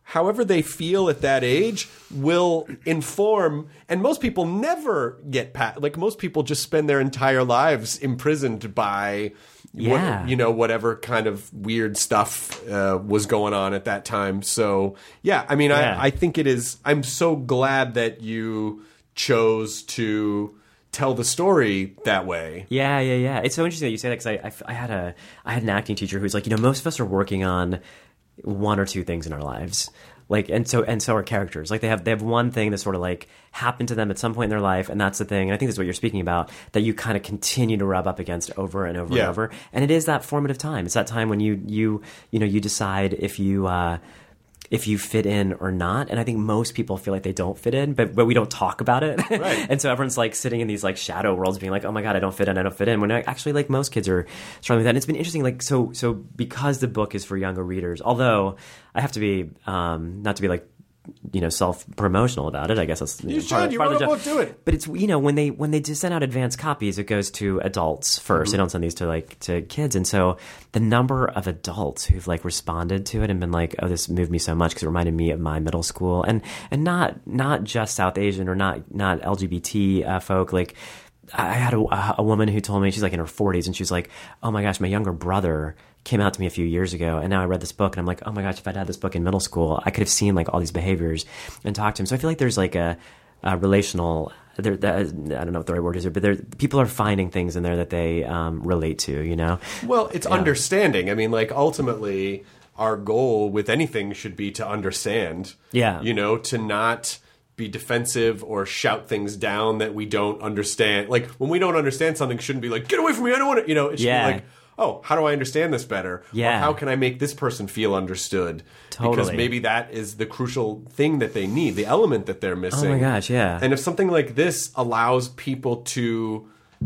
however they feel at that age will inform. And most people never get past, like most people just spend their entire lives imprisoned by, yeah. what, you know, whatever kind of weird stuff uh, was going on at that time. So, yeah, I mean, Yeah. I, I think it is, I'm so glad that you chose to tell the story that way. Yeah, yeah, yeah. It's so interesting that you say that because I, I, I had a I had an acting teacher who's like, you know, most of us are working on one or two things in our lives, like, and so and so are characters. Like they have they have one thing that sort of like happened to them at some point in their life, and that's the thing. And I think that's what you're speaking about, that you kind of continue to rub up against over and over Yeah. and over. And it is that formative time. It's that time when you you you know you decide if you. Uh, if you fit in or not. And I think most people feel like they don't fit in, but but we don't talk about it. Right. And so everyone's like sitting in these like shadow worlds being like, oh my God, I don't fit in, I don't fit in. When actually like most kids are struggling with that. And it's been interesting, like, so so because the book is for younger readers, although I have to be, um, not to be like, you know, self-promotional about it. I guess that's you, You know, should. part of- You part of wrote the a job. book, do it. But it's, you know, when they when they just send out advanced copies, it goes to adults first. Mm-hmm. They don't send these to like to kids. And so the number of adults who've like responded to it and been like, oh, this moved me so much because it reminded me of my middle school, and and not not just South Asian or not not L G B T uh, folk, like. I had a, a woman who told me, she's like in her forties, and she's like, oh my gosh, my younger brother came out to me a few years ago, and now I read this book, and I'm like, oh my gosh, if I'd had this book in middle school, I could have seen like all these behaviors and talked to him. So I feel like there's like a, a relational, there, that, I don't know what the right word is, but there, people are finding things in there that they um, relate to, you know? Well, it's understanding. I mean, like, ultimately, our goal with anything should be to understand. Yeah. You know, to not be defensive or shout things down that we don't understand. Like, when we don't understand something, shouldn't be like, get away from me, I don't want to, you know, it should Yeah. be like, oh, how do I understand this better? Yeah. Or how can I make this person feel understood? Totally. Because maybe that is the crucial thing that they need, the element that they're missing. Oh my gosh, yeah. And if something like this allows people to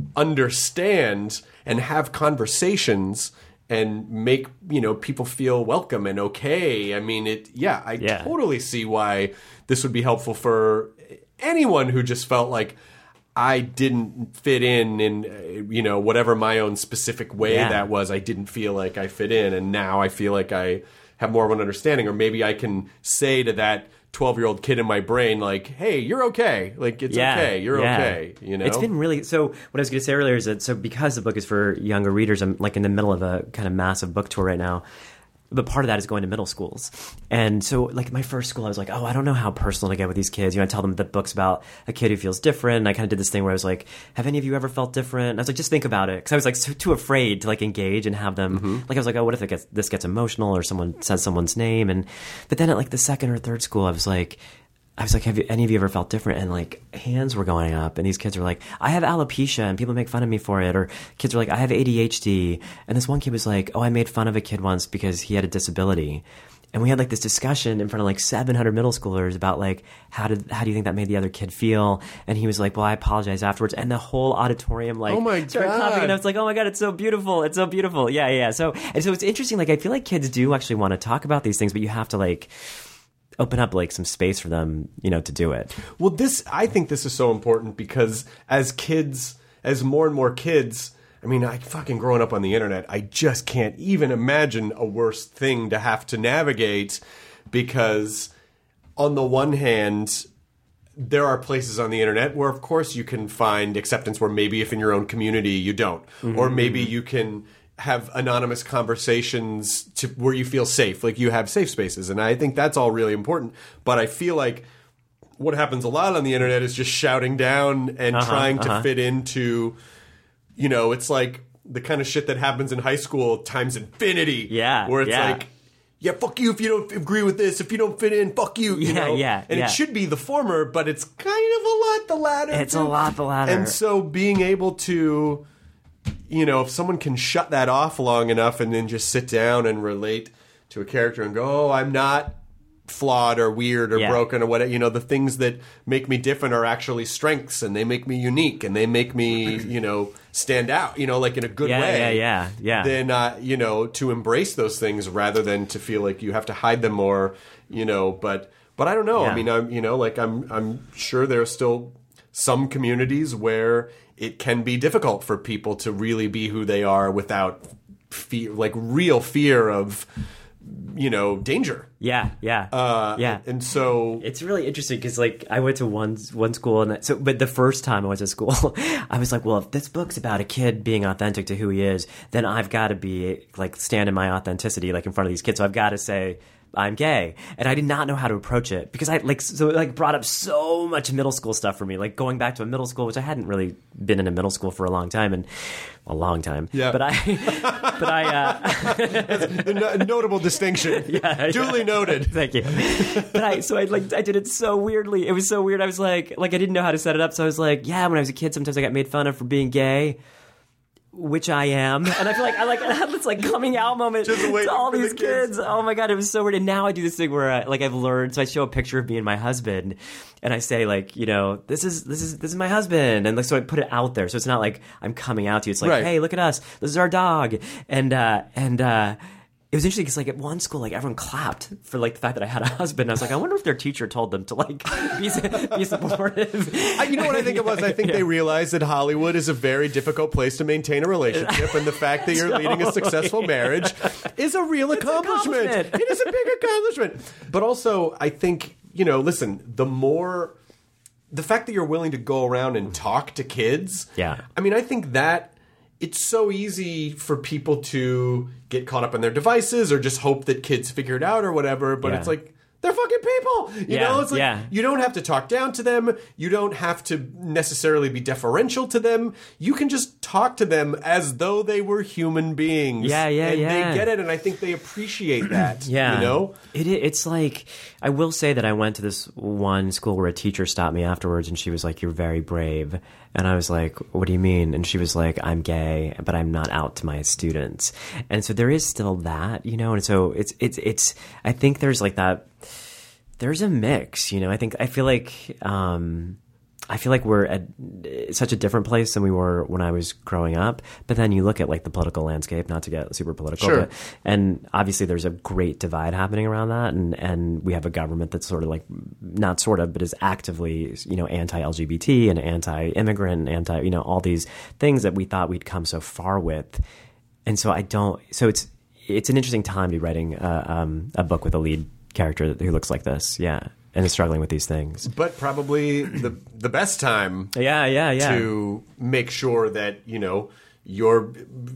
understand and have conversations and make, you know, people feel welcome and okay, I mean, it, yeah, I Yeah. totally see why this would be helpful for anyone who just felt like, I didn't fit in in, uh, you know, whatever my own specific way Yeah. that was. I didn't feel like I fit in, and now I feel like I have more of an understanding. Or maybe I can say to that twelve-year-old kid in my brain, like, hey, you're okay. Like, it's Yeah, okay. You're yeah. okay. You know? It's been really, so what I was going to say earlier is that, so because the book is for younger readers, I'm like in the middle of a kind of massive book tour right now. But part of that is going to middle schools. And so, like, my first school, I was like, oh, I don't know how personal to get with these kids. You know, I tell them the book's about a kid who feels different. And I kind of did this thing where I was like, have any of you ever felt different? And I was like, just think about it. Because I was, like, so, too afraid to, like, engage and have them. Mm-hmm. Like, I was like, oh, what if it gets, this gets emotional or someone says someone's name? And But then at, like, the second or third school, I was like... I was like, have you, any of you ever felt different? And like hands were going up, and these kids were like, I have alopecia, and people make fun of me for it. Or kids were like, I have A D H D. And this one kid was like, oh, I made fun of a kid once because he had a disability. And we had like this discussion in front of like seven hundred middle schoolers about like, how did, how do you think that made the other kid feel? And he was like, well, I apologize afterwards. And the whole auditorium like Oh my started God. clapping. And I was like, oh my God, it's so beautiful. It's so beautiful. Yeah, yeah. So, and so it's interesting. Like, I feel like kids do actually want to talk about these things, but you have to like, open up like some space for them, you know, to do it. Well, this, I think this is so important because as kids, as more and more kids, I mean, I fucking growing up on the internet, I just can't even imagine a worse thing to have to navigate because on the one hand, there are places on the internet where, of course, you can find acceptance where maybe if in your own community you don't. Mm-hmm. Or maybe you can have anonymous conversations to where you feel safe, like you have safe spaces. And I think that's all really important. But I feel like what happens a lot on the internet is just shouting down and Uh-huh, trying to uh-huh. fit into, you know, it's like the kind of shit that happens in high school times infinity. Yeah, Where it's yeah. like, yeah, fuck you if you don't agree with this. If you don't fit in, fuck you. You Yeah, know? yeah, And yeah. it should be the former, but it's kind of a lot the latter. It's too. a lot the latter. And so being able to, you know, if someone can shut that off long enough and then just sit down and relate to a character and go, oh, I'm not flawed or weird or Yeah. broken or whatever, you know, the things that make me different are actually strengths and they make me unique and they make me, you know, stand out, you know, like in a good Yeah, way. yeah, yeah, yeah. Then, uh, you know, to embrace those things rather than to feel like you have to hide them more, you know, but, but I don't know. Yeah. I mean, I'm, you know, like I'm, I'm sure there are still some communities where it can be difficult for people to really be who they are without fear, like real fear of you know, danger. Yeah, yeah, uh, yeah. And so it's really interesting because, like, I went to one one school, and so, but the first time I went to school, I was like, well, if this book's about a kid being authentic to who he is, then I've got to be like stand in my authenticity, like in front of these kids. So I've got to say I'm gay, and I did not know how to approach it because I like so it, like brought up so much middle school stuff for me, like going back to a middle school, which I hadn't really been in a middle school for a long time, and a long time. Yeah, but I, but I, uh, a no- notable distinction. Yeah, duly yeah. noted. Thank you. But I, so I like I did it so weirdly. It was so weird. I was like, like I didn't know how to set it up, so I was like, yeah. When I was a kid, sometimes I got made fun of for being gay. Which I am, and I feel like I like I had this like coming out moment Just to all these the kids. kids. Oh my god, it was so weird. And now I do this thing where I, like I've learned. So I show a picture of me and my husband, and I say like, you know, this is this is this is my husband, and like so I put it out there. So it's not like I'm coming out to you. It's like, Right. hey, look at us. This is our dog, and uh, and. uh It was interesting because, like, at one school, like, everyone clapped for, like, the fact that I had a husband. I was like, I wonder if their teacher told them to, like, be, be supportive. I, you know what I think it was? I think Yeah. they realized that Hollywood is a very difficult place to maintain a relationship, and the fact that you're leading a successful marriage is a real accomplishment. accomplishment. It is a big accomplishment. But also, I think, you know, listen, the more... The fact that you're willing to go around and talk to kids, Yeah. I mean, I think that it's so easy for people to get caught up on their devices or just hope that kids figure it out or whatever, but Yeah. it's like, they're fucking people. You Yeah, know, it's like yeah. you don't have to talk down to them. You don't have to necessarily be deferential to them. You can just talk to them as though they were human beings. Yeah, yeah, and yeah. they get it, and I think they appreciate that. Yeah. You know? It, it's like, I will say that I went to this one school where a teacher stopped me afterwards and she was like, you're very brave. And I was like, what do you mean? And she was like, I'm gay, but I'm not out to my students. And so there is still that, you know? And so it's, it's, it's, I think there's like that, there's a mix, you know? I think, I feel like, um, I feel like we're at such a different place than we were when I was growing up. But then you look at like the political landscape, not to get super political, Sure. but, and obviously there's a great divide happening around that. And, and we have a government that's sort of like, not sort of, but is actively, you know, anti-L G B T and anti-immigrant, and anti, you know, all these things that we thought we'd come so far with. And so I don't, so it's, it's an interesting time to be writing uh, um, a book with a lead character who looks like this. Yeah. And is struggling with these things. But probably the the best time Yeah, yeah, yeah. to make sure that, you know, you're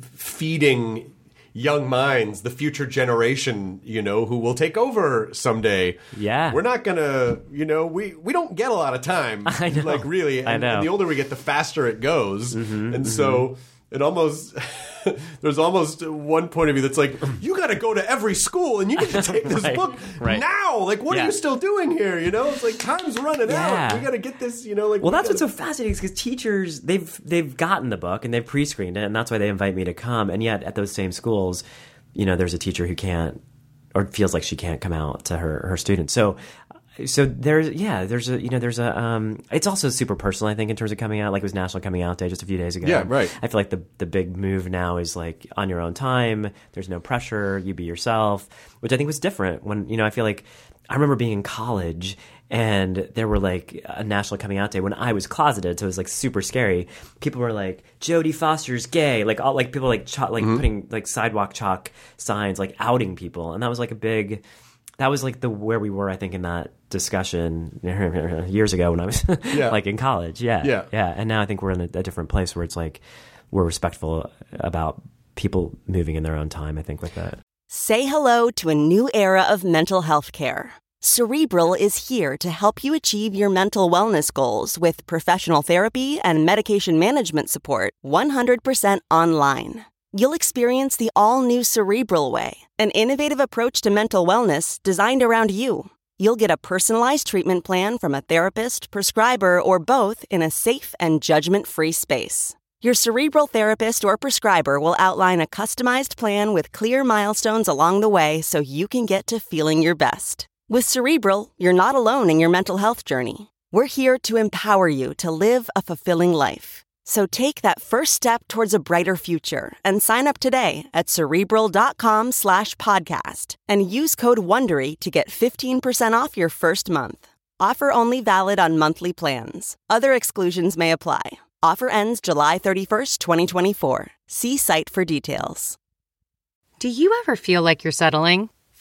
feeding young minds, the future generation, you know, who will take over someday. Yeah. We're not going to, you know, we, we don't get a lot of time. I know. Like, really. And, I know. and the older we get, the faster it goes. Mm-hmm, and mm-hmm. so it almost... There's almost one point of view that's like, you got to go to every school and you get to take this Right, book right. now. Like, what Yeah. are you still doing here? You know, it's like time's running Yeah. out. We got to get this, you know, like. Well, we that's what's gotta- so fascinating is because teachers, they've they've gotten the book and they've pre-screened it, and that's why they invite me to come. And yet at those same schools, you know, there's a teacher who can't or feels like she can't come out to her, her students. So so there's, yeah, there's a, you know, there's a, um, it's also super personal, I think, in terms of coming out. Like it was National Coming Out Day just a few days ago. Yeah, right. I feel like the, the big move now is like on your own time. There's no pressure. You be yourself, which I think was different when, you know, I feel like I remember being in college and there were like a National Coming Out Day when I was closeted. So it was like super scary. People were like, Jodie Foster's gay. Like all, like people like, cho- like Mm-hmm. putting like sidewalk chalk signs, like outing people. And that was like a big, that was like the where we were, I think, in that discussion years ago when I was Yeah. like in college. Yeah. Yeah. Yeah. And now I think we're in a, a different place where it's like we're respectful about people moving in their own time, I think, with that. Say hello to a new era of mental health care. Cerebral is here to help you achieve your mental wellness goals with professional therapy and medication management support one hundred percent online. You'll experience the all-new Cerebral Way, an innovative approach to mental wellness designed around you. You'll get a personalized treatment plan from a therapist, prescriber, or both in a safe and judgment-free space. Your Cerebral therapist or prescriber will outline a customized plan with clear milestones along the way so you can get to feeling your best. With Cerebral, you're not alone in your mental health journey. We're here to empower you to live a fulfilling life. So take that first step towards a brighter future and sign up today at Cerebral.com slash podcast and use code WONDERY to get fifteen percent off your first month. Offer only valid on monthly plans. Other exclusions may apply. Offer ends July thirty-first, twenty twenty-four. See site for details. Do you ever feel like you're settling?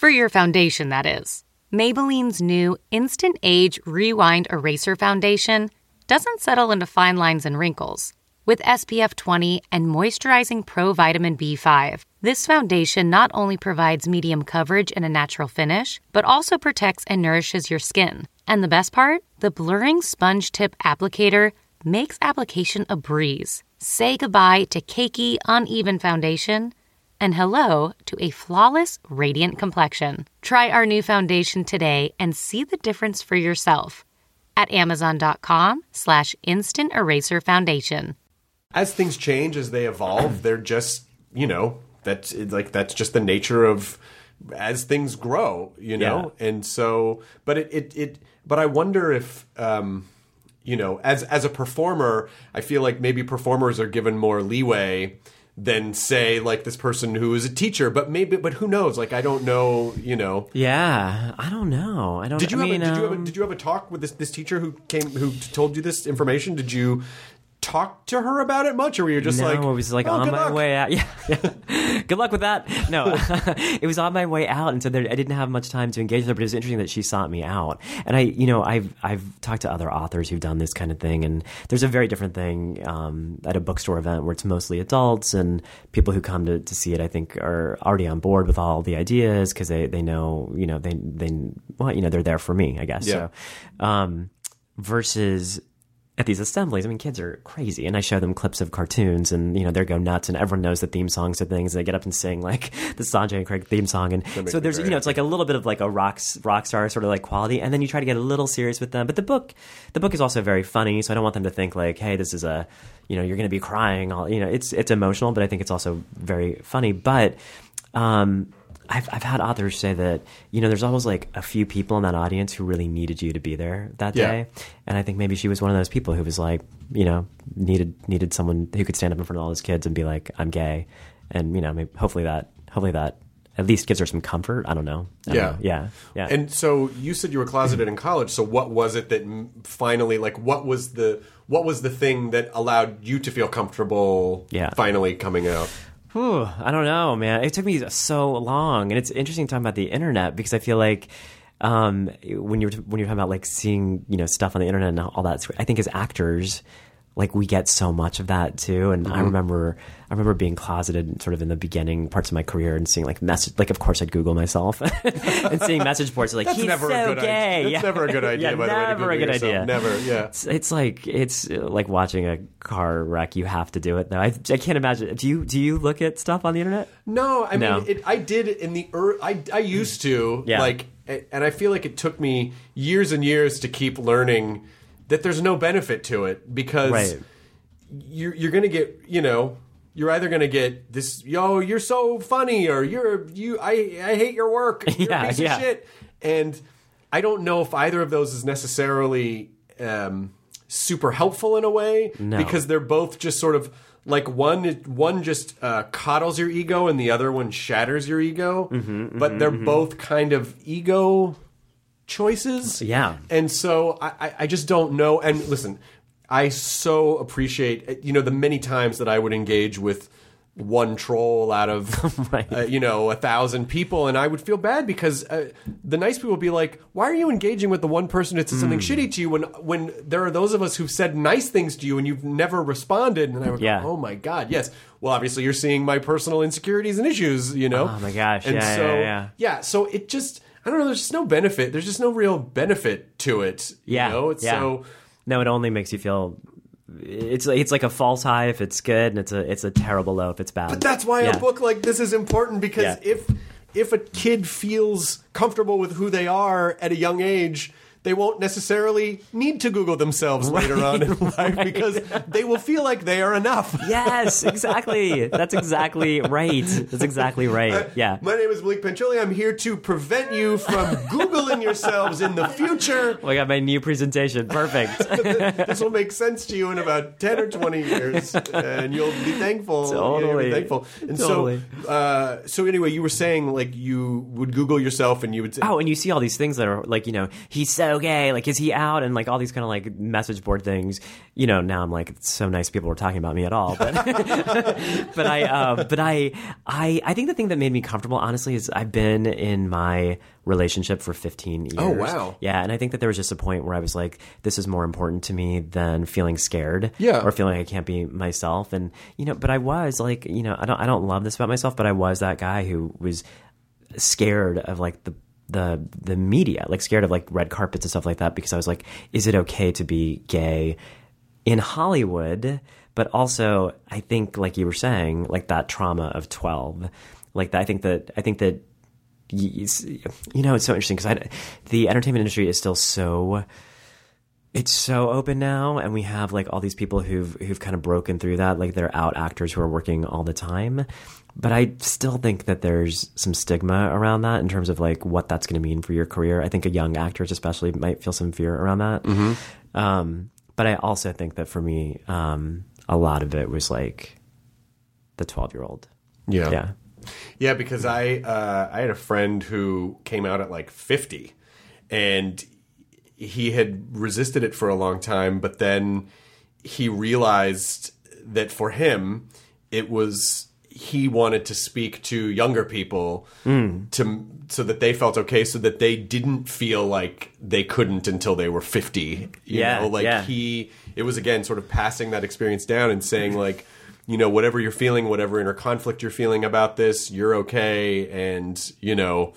For your foundation, that is. Maybelline's new Instant Age Rewind Eraser Foundation doesn't settle into fine lines and wrinkles. With S P F twenty and moisturizing Pro Vitamin B five, this foundation not only provides medium coverage and a natural finish, but also protects and nourishes your skin. And the best part? The blurring sponge tip applicator makes application a breeze. Say goodbye to cakey, uneven foundation and hello to a flawless, radiant complexion. Try our new foundation today and see the difference for yourself at amazon.com slash instant eraser foundation. As things change, as they evolve, they're just, you know, that's it's like that's just the nature of as things grow, you know? Yeah. And so, but it, it, it but I wonder if, um, you know, as as a performer, I feel like maybe performers are given more leeway than, say, like this person who is a teacher. But maybe, but who knows? Like, I don't know, you know. Yeah, I don't know. I don't. Did you I have mean, a, did you have a, um, did you have a talk with this this teacher who came who told you this information? Did you talk to her about it much, or were you just no, like, it was like oh, on good my luck. way out. Yeah, yeah. Good luck with that. No, it was on my way out, and so there, I didn't have much time to engage with her. But it was interesting that she sought me out, and I, you know, I've I've talked to other authors who've done this kind of thing, and there's a very different thing um, at a bookstore event where it's mostly adults, and people who come to, to see it, I think, are already on board with all the ideas because they, they know, you know, they they well, you know, they're there for me, I guess. Yeah. So, um, versus at these assemblies, I mean, kids are crazy, and I show them clips of cartoons, and you know, they go nuts, and everyone knows the theme songs of things. And they get up and sing like the Sanjay and Craig theme song, and so there's, you know, it's like a little bit of like a rock rock star sort of like quality, and then you try to get a little serious with them. But the book, the book is also very funny, so I don't want them to think like, hey, this is a, you know, you're going to be crying. All, you know, it's it's emotional, but I think it's also very funny. But um, I've I've had authors say that, you know, there's always like a few people in that audience who really needed you to be there that Yeah. day, and I think maybe she was one of those people who was like, you know, needed needed someone who could stand up in front of all his kids and be like, I'm gay, and you know, maybe, hopefully that hopefully that at least gives her some comfort. I don't know. I don't Yeah. know. yeah, yeah. And so you said you were closeted in college. So what was it that m- finally, like, what was the what was the thing that allowed you to feel comfortable? Yeah. Finally coming out. Whew, I don't know, man. It took me so long, and it's interesting talking about the internet because I feel like um, when you're when you're talking about like seeing, you know, stuff on the internet and all that, I think as actors, like we get so much of that too. And I remember I remember being closeted sort of in the beginning parts of my career and seeing like message, like of course I'd Google myself and seeing message boards like That's he's never so a good gay. idea. That's Yeah. never a good idea. Yeah, by the way, to never Google a good yourself. idea. Never. Yeah. It's, it's like it's like watching a car wreck. You have to do it though. I, I can't imagine. Do you do you look at stuff on the internet? No, I No. mean, it, I did in the er, I I used to Yeah. like, and I feel like it took me years and years to keep learning that there's no benefit to it because Right. you're you're gonna get, you know, you're either gonna get this, yo, you're so funny, or you're you I I hate your work, you're Yeah, a piece yeah. of shit, and I don't know if either of those is necessarily um, super helpful in a way No. because they're both just sort of. Like one, one just uh, coddles your ego, and the other one shatters your ego. Mm-hmm, but they're both kind of ego choices. Yeah. And so I, I, I just don't know. And listen, I so appreciate, you know, the many times that I would engage with one troll out of, Right. uh, you know, a thousand people, and I would feel bad because uh, the nice people would be like, "Why are you engaging with the one person that said something Mm. shitty to you?" When when there are those of us who've said nice things to you and you've never responded, and I would Yeah. go, "Oh my god, yes." Well, obviously you're seeing my personal insecurities and issues, you know. Oh my gosh, and yeah, so, yeah, yeah. yeah, so it just, I don't know. There's just no benefit. There's just no real benefit to it. Yeah, you know? It's yeah. so. No, it only makes you feel. It's it's like a false high if it's good, and it's a it's a terrible low if it's bad. But that's why Yeah. a book like this is important because Yeah. if if a kid feels comfortable with who they are at a young age, they won't necessarily need to Google themselves later on in life because they will feel like they are enough. Yes, exactly. That's exactly right. That's exactly right. Yeah. My name is Malik Pancholi. I'm here to prevent you from Googling yourselves in the future. Well, I got my new presentation. Perfect. This will make sense to you in about ten or twenty years, and you'll be thankful. Totally. You'll be thankful. And Totally. so, uh, so anyway, you were saying like you would Google yourself, and you would say, Oh, and you see all these things that are like, you know, he's so gay? Like, is he out? And like all these kind of like message board things. You know, now I'm like, it's so nice people were talking about me at all. But but I uh, but I I I think the thing that made me comfortable, honestly, is I've been in my relationship for fifteen years. Oh, wow. Yeah, and I think that there was just a point where I was like, this is more important to me than feeling scared. Yeah. Or feeling like I can't be myself. And you know, but I was like, you know, I don't I don't love this about myself, but I was that guy who was scared of like the the the media, like scared of like red carpets and stuff like that, because I was like, is it okay to be gay in Hollywood? But also, I think, like you were saying, like that trauma of twelve, like that, I think that I think that you know, it's so interesting because the entertainment industry is still so it's so open now, and we have like all these people who've who've kind of broken through that, like they're out actors who are working all the time. But I still think that there's some stigma around that in terms of like what that's going to mean for your career. I think a young actors especially might feel some fear around that. Mm-hmm. Um, but I also think that for me, um, a lot of it was like the twelve-year-old. Yeah. Yeah. Yeah, because I uh, I had a friend who came out at like fifty, and he had resisted it for a long time, but then he realized that for him, it was he wanted to speak to younger people mm. to so that they felt okay, so that they didn't feel like they couldn't until they were fifty. You yeah, know, like yeah. he, it was again sort of passing that experience down and saying like, you know, whatever you're feeling, whatever inner conflict you're feeling about this, you're okay, and you know,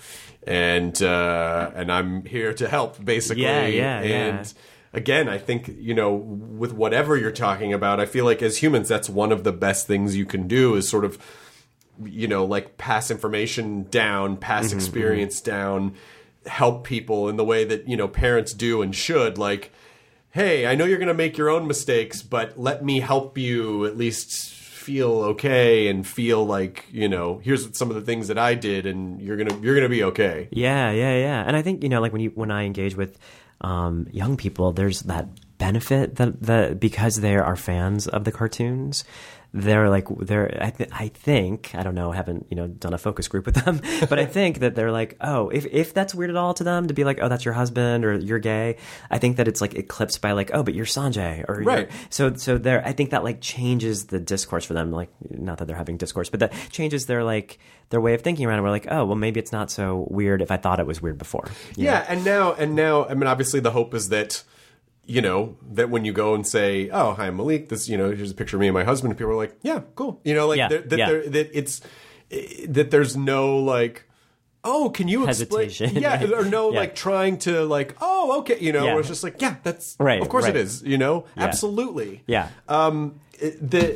and uh, and I'm here to help, basically. Yeah, yeah, and yeah. Again, I think, you know, with whatever you're talking about, I feel like as humans, that's one of the best things you can do is sort of, you know, like pass information down, pass mm-hmm, experience mm-hmm. down, help people in the way that, you know, parents do and should. Like, hey, I know you're going to make your own mistakes, but let me help you at least feel okay and feel like, you know, here's some of the things that I did, and you're going to you're going to be okay. Yeah, yeah, yeah. And I think, you know, like when you when I engage with um, young people, there's that benefit that that because they are fans of the cartoons, they're like they're I, th- I think I don't know I haven't you know done a focus group with them, but I think that they're like, oh, if if that's weird at all to them to be like, oh, that's your husband or you're gay, I think that it's like eclipsed by like, oh, but you're Sanjay or right. You're, so so there I think that like changes the discourse for them, like not that they're having discourse, but that changes their like their way of thinking around it. We're like, oh, well, maybe it's not so weird if I thought it was weird before. Yeah, know? and now and now I mean, obviously the hope is that, you know, that when you go and say, oh, hi, I'm Malik, this, you know, here's a picture of me and my husband, and people are like, yeah, cool. You know, like, yeah, that, that, yeah. that it's, that there's no, like, oh, can you explain? Hesitation. Yeah, or no, yeah. like, trying to, like, oh, okay, you know, yeah. where it's just like, yeah, that's, right, of course right. it is, you know, yeah. absolutely. Yeah. Um, the,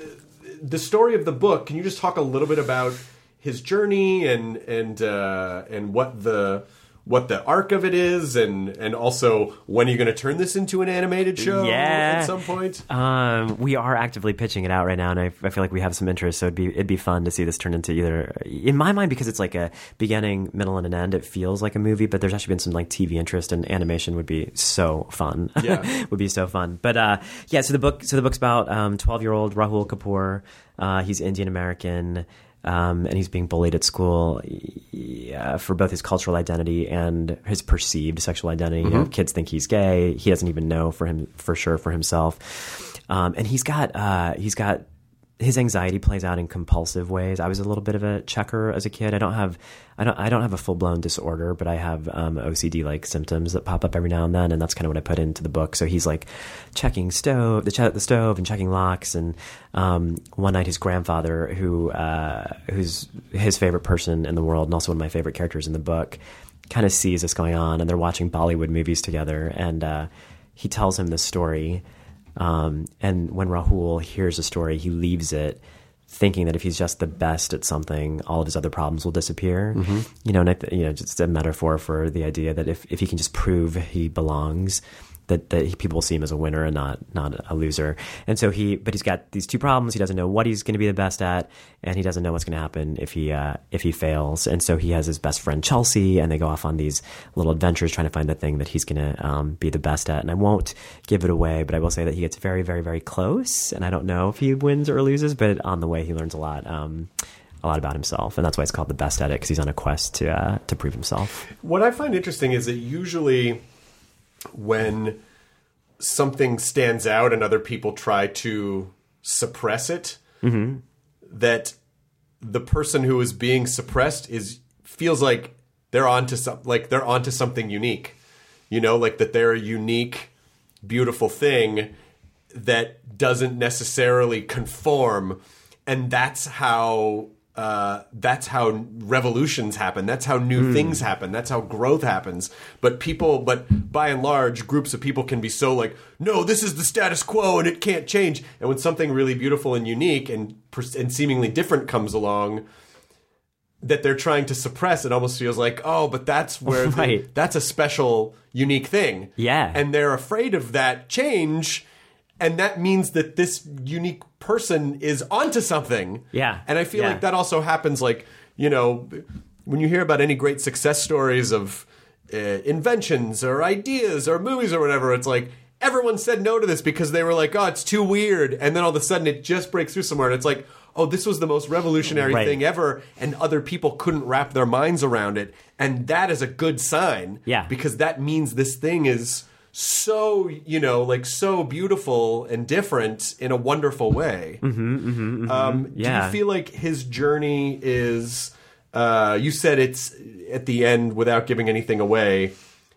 the story of the book, can you just talk a little bit about his journey and, and, uh, and what the, what the arc of it is, and and also when are you going to turn this into an animated show yeah. at some point? Um, we are actively pitching it out right now, and I, I feel like we have some interest. So it'd be it'd be fun to see this turn into either, in my mind, because it's like a beginning, middle, and an end. It feels like a movie, but there's actually been some like T V interest, and animation would be so fun. Yeah, would be so fun. But uh, yeah, so the book so the book's about um, twelve-year-old Rahul Kapoor. Uh, he's Indian American. Um, and he's being bullied at school yeah, for both his cultural identity and his perceived sexual identity. Mm-hmm. You know, kids think he's gay. He doesn't even know for him for sure for himself. Um, and he's got uh, he's got his anxiety plays out in compulsive ways. I was a little bit of a checker as a kid. I don't have I don't I don't have a full blown disorder, but I have um, O C D like symptoms that pop up every now and then, and that's kind of what I put into the book. So he's like checking stove the ch- the stove and checking locks. And um, one night, his grandfather, who uh, who's his favorite person in the world and also one of my favorite characters in the book, kind of sees this going on, and they're watching Bollywood movies together, and uh, he tells him this story. Um, and when Rahul hears a story, he leaves it thinking that if he's just the best at something, all of his other problems will disappear. Mm-hmm. You know, and I th- you know, just a metaphor for the idea that if, if he can just prove he belongs, that, that he, people will see him as a winner and not not a loser. And so he, but he's got these two problems. He doesn't know what he's going to be the best at, and he doesn't know what's going to happen if he uh, if he fails. And so he has his best friend Chelsea, and they go off on these little adventures trying to find the thing that he's going to um, be the best at. And I won't give it away, but I will say that he gets very, very, very close. And I don't know if he wins or loses, but on the way he learns a lot. Um, a lot about himself, and that's why it's called The Best at It, because he's on a quest to uh, to prove himself. What I find interesting is that usually when something stands out and other people try to suppress it, mm-hmm. that the person who is being suppressed is feels like they're onto some, like they're onto something unique, you know, like that they're a unique, beautiful thing that doesn't necessarily conform, and that's how uh, that's how revolutions happen. That's how new Mm. things happen. That's how growth happens. But people, but by and large, groups of people can be so like, no, this is the status quo and it can't change. And when something really beautiful and unique and and seemingly different comes along that they're trying to suppress, it almost feels like, oh, but that's where the, Right. that's a special, unique thing. Yeah. And they're afraid of that change. And that means that this unique person is onto something. Yeah. And I feel Yeah. like that also happens, like, you know, when you hear about any great success stories of uh, inventions or ideas or movies or whatever, it's like everyone said no to this because they were like, oh, it's too weird. And then all of a sudden it just breaks through somewhere. And it's like, oh, this was the most revolutionary Right. thing ever. And other people couldn't wrap their minds around it. And that is a good sign. Yeah. Because that means this thing is so, you know, like so beautiful and different in a wonderful way. Mm-hmm, mm-hmm, mm-hmm. Um, yeah. Do you feel like his journey is, uh, you said it's at the end, without giving anything away,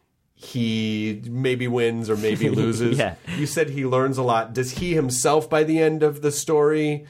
he maybe wins or maybe loses. Yeah. You said he learns a lot. Does he himself, by the end of the story,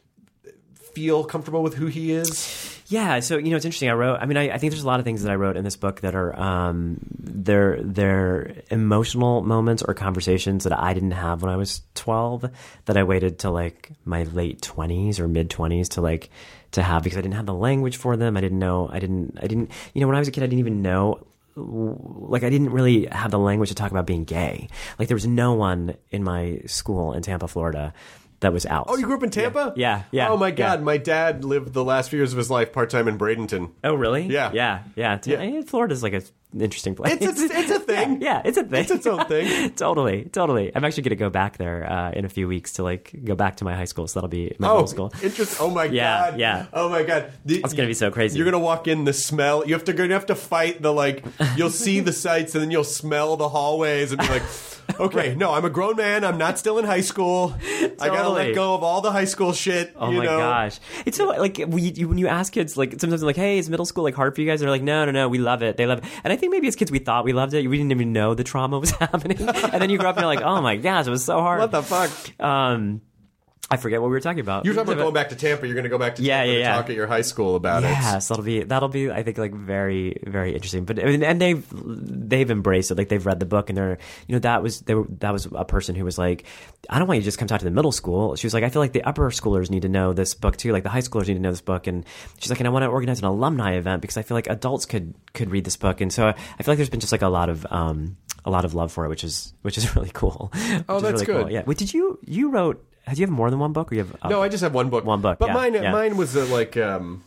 feel comfortable with who he is? Yeah, so you know it's interesting. I wrote. I mean, I, I think there's a lot of things that I wrote in this book that are um, they're they're emotional moments or conversations that I didn't have when I was twelve. That I waited till like my late twenties or mid twenties to like to have because I didn't have the language for them. I didn't know. I didn't. I didn't. You know, when I was a kid, I didn't even know. Like I didn't really have the language to talk about being gay. Like there was no one in my school in Tampa, Florida, that was out. Oh, you grew up in Tampa? Yeah, yeah. Oh my God, yeah. my dad lived the last few years of his life part time in Bradenton. Oh, really? Yeah. Yeah, yeah. Yeah. yeah. Florida's like a, an interesting place. It's a, it's a thing. Yeah, yeah, it's a thing. It's its own thing. totally, totally. I'm actually going to go back there uh, in a few weeks to like go back to my high school. So that'll be my Oh, middle school. interest. Oh my Yeah, God. yeah. Oh my God. The, That's going to be so crazy. You're gonna walk in, the smell. You have to go. You have to fight the like. You'll see the sights, and then you'll smell the hallways, and be like, "Okay, no, I'm a grown man. I'm not still in high school. I gotta Totally. let go of all the high school shit." Oh you my know? gosh! It's so like we, you, when you ask kids, like sometimes they're like, "Hey, is middle school like hard for you guys?" They're like, "No, no, no, we love it. They love it." And I think maybe as kids we thought we loved it. We didn't even know the trauma was happening. And then you grow up and you're like, "Oh my gosh, it was so hard." What the fuck? Um, I forget what we were talking about. You were talking about going back to Tampa. You're going to go back to Yeah, Tampa yeah, to yeah. talk at your high school about it. Yeah, so that'll be that'll be I think like very very interesting. But I mean, and they've they've embraced it. Like they've read the book and they're you know that was they were that was a person who was like, I don't want you to just come talk to the middle school. She was like, I feel like the upper schoolers need to know this book too. Like the high schoolers need to know this book. And she's like, and I want to organize an alumni event because I feel like adults could could read this book. And so I feel like there's been just like a lot of um a lot of love for it, which is which is really cool. Oh, Which is that's really good. Cool. Yeah. Wait, did you you wrote? Do you have more than one book, or you have? Uh, No, I just have one book. One book, but yeah, mine, yeah. mine was uh, like, um,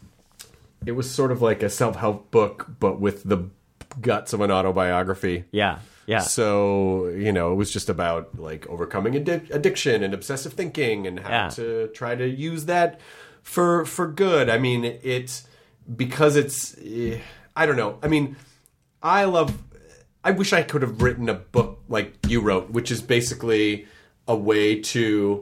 it was sort of like a self-help book, but with the guts of an autobiography. Yeah, yeah. So you know, it was just about like overcoming addic- addiction and obsessive thinking, and how Yeah. to try to use that for for good. I mean, it's because it's, eh, I don't know. I mean, I love. I wish I could have written a book like you wrote, which is basically a way to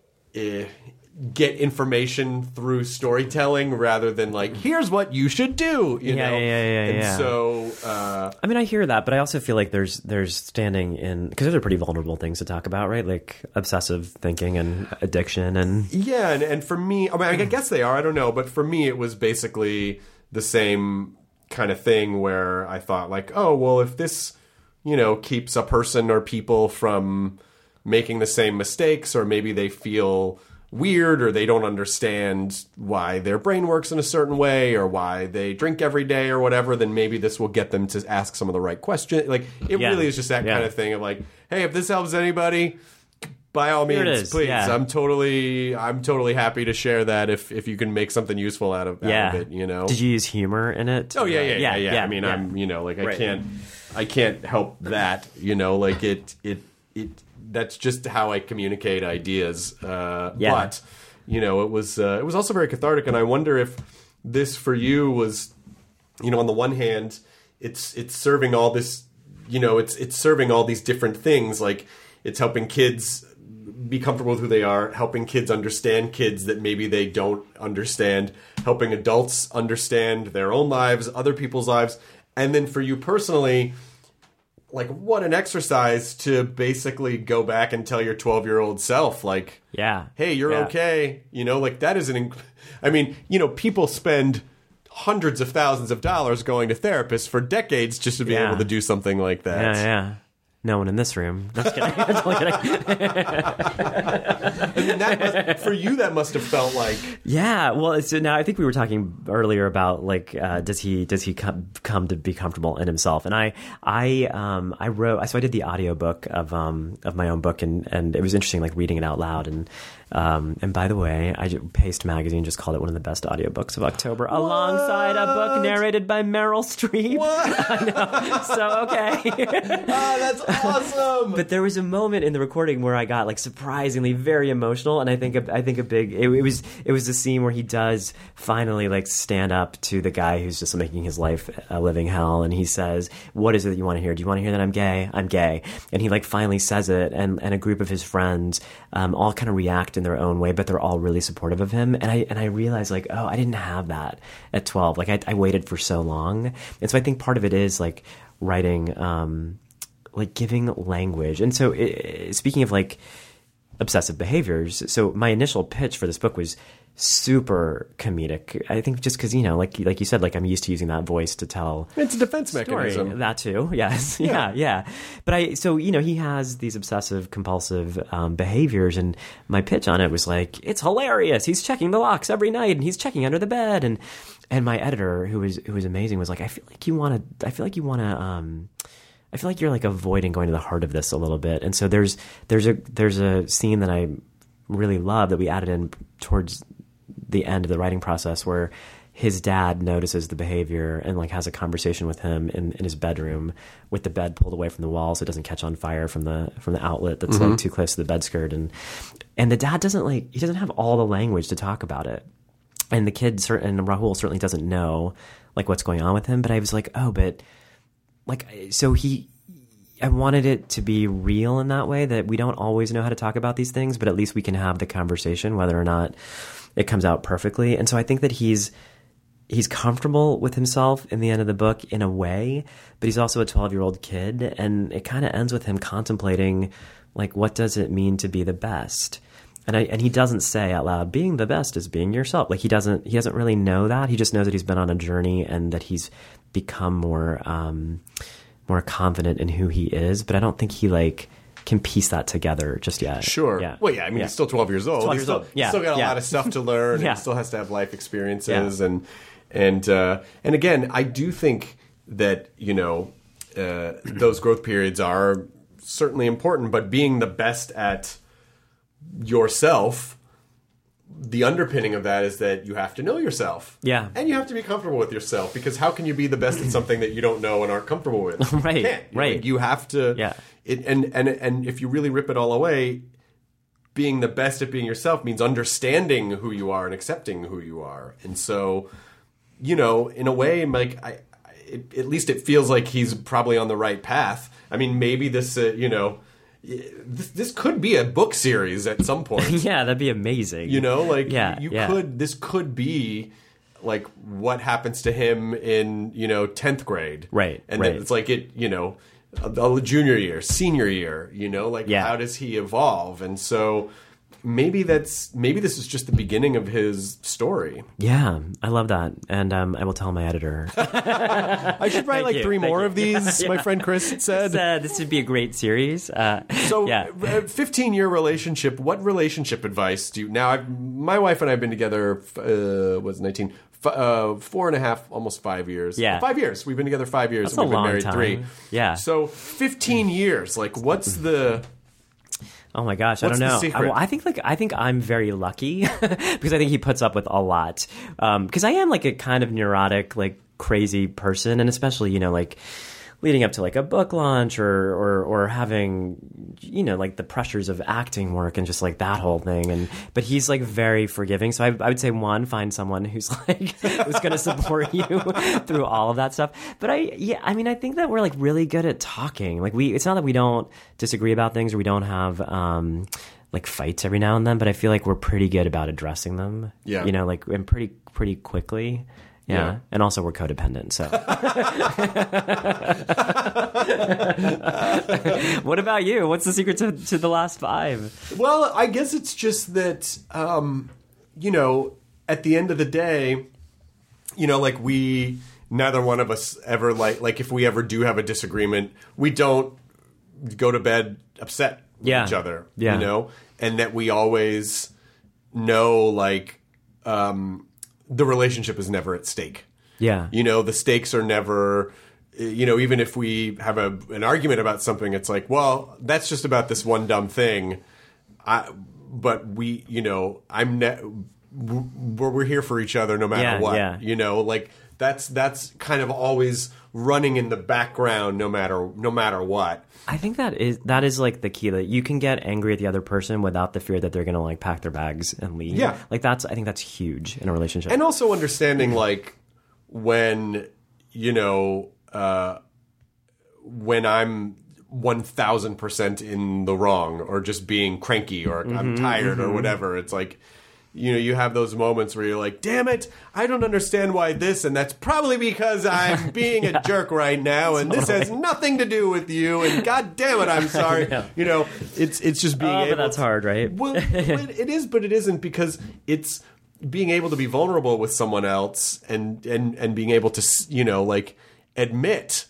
uh, get information through storytelling rather than like, here's what you should do, you Yeah, know? yeah, yeah, and yeah. so, uh, I mean, I hear that, but I also feel like there's there's standing in because those are pretty vulnerable things to talk about, right? Like obsessive thinking and addiction, and yeah, and, and for me, I mean, I guess they are, I don't know, but for me, it was basically the same kind of thing where I thought like, oh, well, if this, you know, keeps a person or people from making the same mistakes, or maybe they feel weird or they don't understand why their brain works in a certain way or why they drink every day or whatever, then maybe this will get them to ask some of the right questions. Like it Yeah. really is just that Yeah. kind of thing of like, hey, if this helps anybody, by all Here it means, is. please. Yeah. I'm totally I'm totally happy to share that if if you can make something useful out of, out yeah. of it, you know. Did you use humor in it? Oh yeah, yeah, yeah, yeah. yeah I mean, yeah. I'm, you know, like I Right. can't, I can't help that, you know, like it, it, it. That's just how I communicate ideas. Uh, Yeah. But you know, it was, uh, it was also very cathartic, and I wonder if this for you was, you know, on the one hand, it's it's serving all this you know, it's it's serving all these different things. Like, it's helping kids be comfortable with who they are, helping kids understand kids that maybe they don't understand, helping adults understand their own lives, other people's lives. And then for you personally, like, what an exercise to basically go back and tell your twelve-year-old self, like, yeah, hey, you're yeah. okay. You know, like, that is an... Inc- I mean, you know, people spend hundreds of thousands of dollars going to therapists for decades just to be yeah. able to do something like that. Yeah, yeah. No one in this room. Just kidding. Totally kidding. I mean, that must, for you, that must have felt like... Yeah, well, so now I think we were talking earlier about, like, uh, does he does he come, come to be comfortable in himself? And I I um I wrote, so I did the audiobook of um of my own book, and, and it was interesting, like, reading it out loud. And um and by the way, I Paste Magazine just called it one of the best audiobooks of October, what? alongside a book narrated by Meryl Streep. What? I know. So okay. Ah, that's awesome. But there was a moment in the recording where I got, like, surprisingly very emotional, and I think a, I think a big it, it was it was the scene where he does finally, like, stand up to the guy who's just making his life a living hell, and he says, "What is it that you want to hear? Do you want to hear that I'm gay? I'm gay." And he, like, finally says it, and, and a group of his friends um, all kind of react in their own way, but they're all really supportive of him. And I and I realized, like, oh, I didn't have that at twelve. Like, I, I waited for so long, and so I think part of it is, like, writing. Um, like giving language. And so it, speaking of, like, obsessive behaviors, so my initial pitch for this book was super comedic. I think just because, you know, like like you said, like, I'm used to using that voice to tell it's a defense story. mechanism. That too, yes, yeah. yeah, yeah. But I, so, you know, he has these obsessive compulsive um, behaviors, and my pitch on it was like, it's hilarious. He's checking the locks every night, and he's checking under the bed, and and my editor, who was who was amazing, was like, I feel like you want to, I feel like you want to. Um, I feel like you're, like, avoiding going to the heart of this a little bit. And so there's there's a there's a scene that I really love that we added in towards the end of the writing process, where his dad notices the behavior and, like, has a conversation with him in, in his bedroom with the bed pulled away from the wall so it doesn't catch on fire from the from the outlet that's mm-hmm. like too close to the bed skirt. And and the dad doesn't, like, he doesn't have all the language to talk about it. And the kid, and Rahul certainly doesn't know, like, what's going on with him. But I was like, oh, but... Like, so he, I wanted it to be real in that way, that we don't always know how to talk about these things, but at least we can have the conversation, whether or not it comes out perfectly. And so I think that he's, he's comfortable with himself in the end of the book in a way, but he's also a twelve-year-old kid. And it kind of ends with him contemplating, like, what does it mean to be the best? And I, and he doesn't say out loud, being the best is being yourself. Like, he doesn't, he doesn't really know that. He just knows that he's been on a journey and that he's become more, um, more confident in who he is. But I don't think he, like, can piece that together just yet. Sure. Yeah. Well, yeah, I mean, yeah. he's still twelve years old. twelve he's years still, old. Yeah. He's still got a yeah. lot of stuff to learn. yeah. And still has to have life experiences. Yeah. And, and, uh, and again, I do think that, you know, uh, those growth periods are certainly important, but being the best at yourself, the underpinning of that is that you have to know yourself. Yeah. And you have to be comfortable with yourself, because how can you be the best at something that you don't know and aren't comfortable with? right. You can't. Right. Like, you have to. Yeah. It, and, and, and if you really rip it all away, being the best at being yourself means understanding who you are and accepting who you are. And so, you know, in a way, like, I, I it, at least it feels like he's probably on the right path. I mean, maybe this, uh, you know, This, this could be a book series at some point. Yeah, that'd be amazing. You know, like, yeah, you yeah. could, this could be, like, what happens to him in, you know, tenth grade. Right, And right. then it's like, it, you know, a junior year, senior year, you know, like, yeah. how does he evolve? And so maybe that's, maybe this is just the beginning of his story. Yeah, I love that. And um, I will tell my editor. I should write, Thank like, you, three thank more you. of these, Yeah. my friend Chris said. Uh, this would be a great series. Uh, So, yeah. fifteen-year relationship, what relationship advice do you... Now, I've, my wife and I have been together, uh, was nineteen, f- uh, four and a half, almost five years. Yeah. Five years. We've been together five years. That's and we've a been long married time. three. Yeah. So, fifteen years. Like, what's the... Oh my gosh, What's I don't the know. secret? I, well, I think like I think I'm very lucky because I think he puts up with a lot. Because um, I am like a kind of neurotic, like crazy person, and especially you know like leading up to like a book launch or, or, or having, you know, like the pressures of acting work and just like that whole thing. And, but he's like very forgiving. So I, I would say one, find someone who's like, who's going to support you through all of that stuff. But I, yeah, I mean, I think that we're like really good at talking. Like we, it's not that we don't disagree about things or we don't have, um, like fights every now and then, but I feel like we're pretty good about addressing them. Yeah. You know, like, and pretty, pretty quickly. Yeah. yeah. And also we're codependent, so. What about you? What's the secret to, to the last five? Well, I guess it's just that, um, you know, at the end of the day, you know, like we, neither one of us ever like, like if we ever do have a disagreement, we don't go to bed upset with yeah. each other, yeah. you know, and that we always know, like, um, the relationship is never at stake. Yeah. You know, the stakes are never, you know, even if we have a, an argument about something, it's like, well, that's just about this one dumb thing. I, but we, you know, I'm, ne- we're, we're here for each other no matter yeah, what, yeah. you know, like that's, that's kind of always running in the background no matter, no matter what. I think that is that is like the key, that you can get angry at the other person without the fear that they're going to like pack their bags and leave. Yeah. Like that's, I think that's huge in a relationship. And also understanding like when, you know, uh, when I'm one thousand percent in the wrong or just being cranky or mm-hmm, I'm tired mm-hmm. or whatever. It's like, you know, you have those moments where you're like, damn it, I don't understand why this, and that's probably because I'm being yeah. a jerk right now, and totally. This has nothing to do with you, and god damn it, I'm sorry. know. You know, it's it's just being oh, able but that's to, hard, right? Well, it, it is, but it isn't, because it's being able to be vulnerable with someone else and, and, and being able to, you know, like, admit,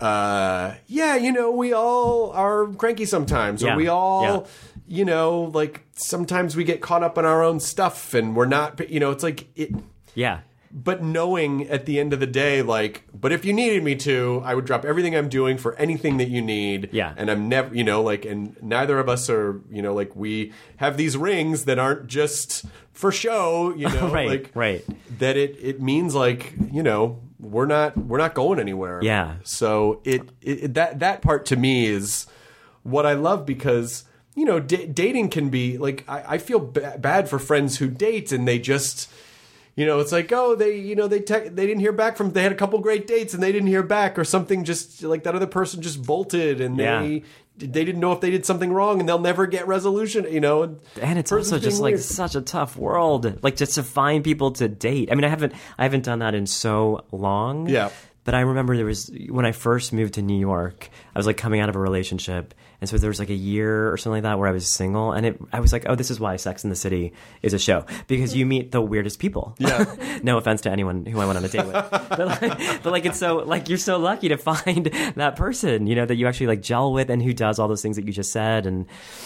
uh, yeah, you know, we all are cranky sometimes, yeah. or we all... Yeah. You know, like sometimes we get caught up in our own stuff and we're not, you know, it's like it. Yeah. But knowing at the end of the day, like, but if you needed me to, I would drop everything I'm doing for anything that you need. Yeah. And I'm never, you know, like, and neither of us are, you know, like we have these rings that aren't just for show, you know, right, like, right. that it, it means like, you know, we're not, we're not going anywhere. Yeah. So it, it that, that part to me is what I love, because you know, d- dating can be like, I, I feel b- bad for friends who date and they just, you know, it's like, oh, they, you know, they te- they didn't hear back from, they had a couple great dates and they didn't hear back, or something, just like that other person just bolted and yeah. they they didn't know if they did something wrong and they'll never get resolution, you know. And, and it's also just like weird. Such a tough world, like just to find people to date. I mean, I haven't I haven't done that in so long. Yeah. But I remember there was, when I first moved to New York, I was like coming out of a relationship. And so there was like a year or something like that where I was single. And it, I was like, oh, this is why Sex and the City is a show. Because you meet the weirdest people. Yeah. No offense to anyone who I went on a date with. But like, but like, it's so, like, you're so lucky to find that person, you know, that you actually like gel with and who does all those things that you just said. And,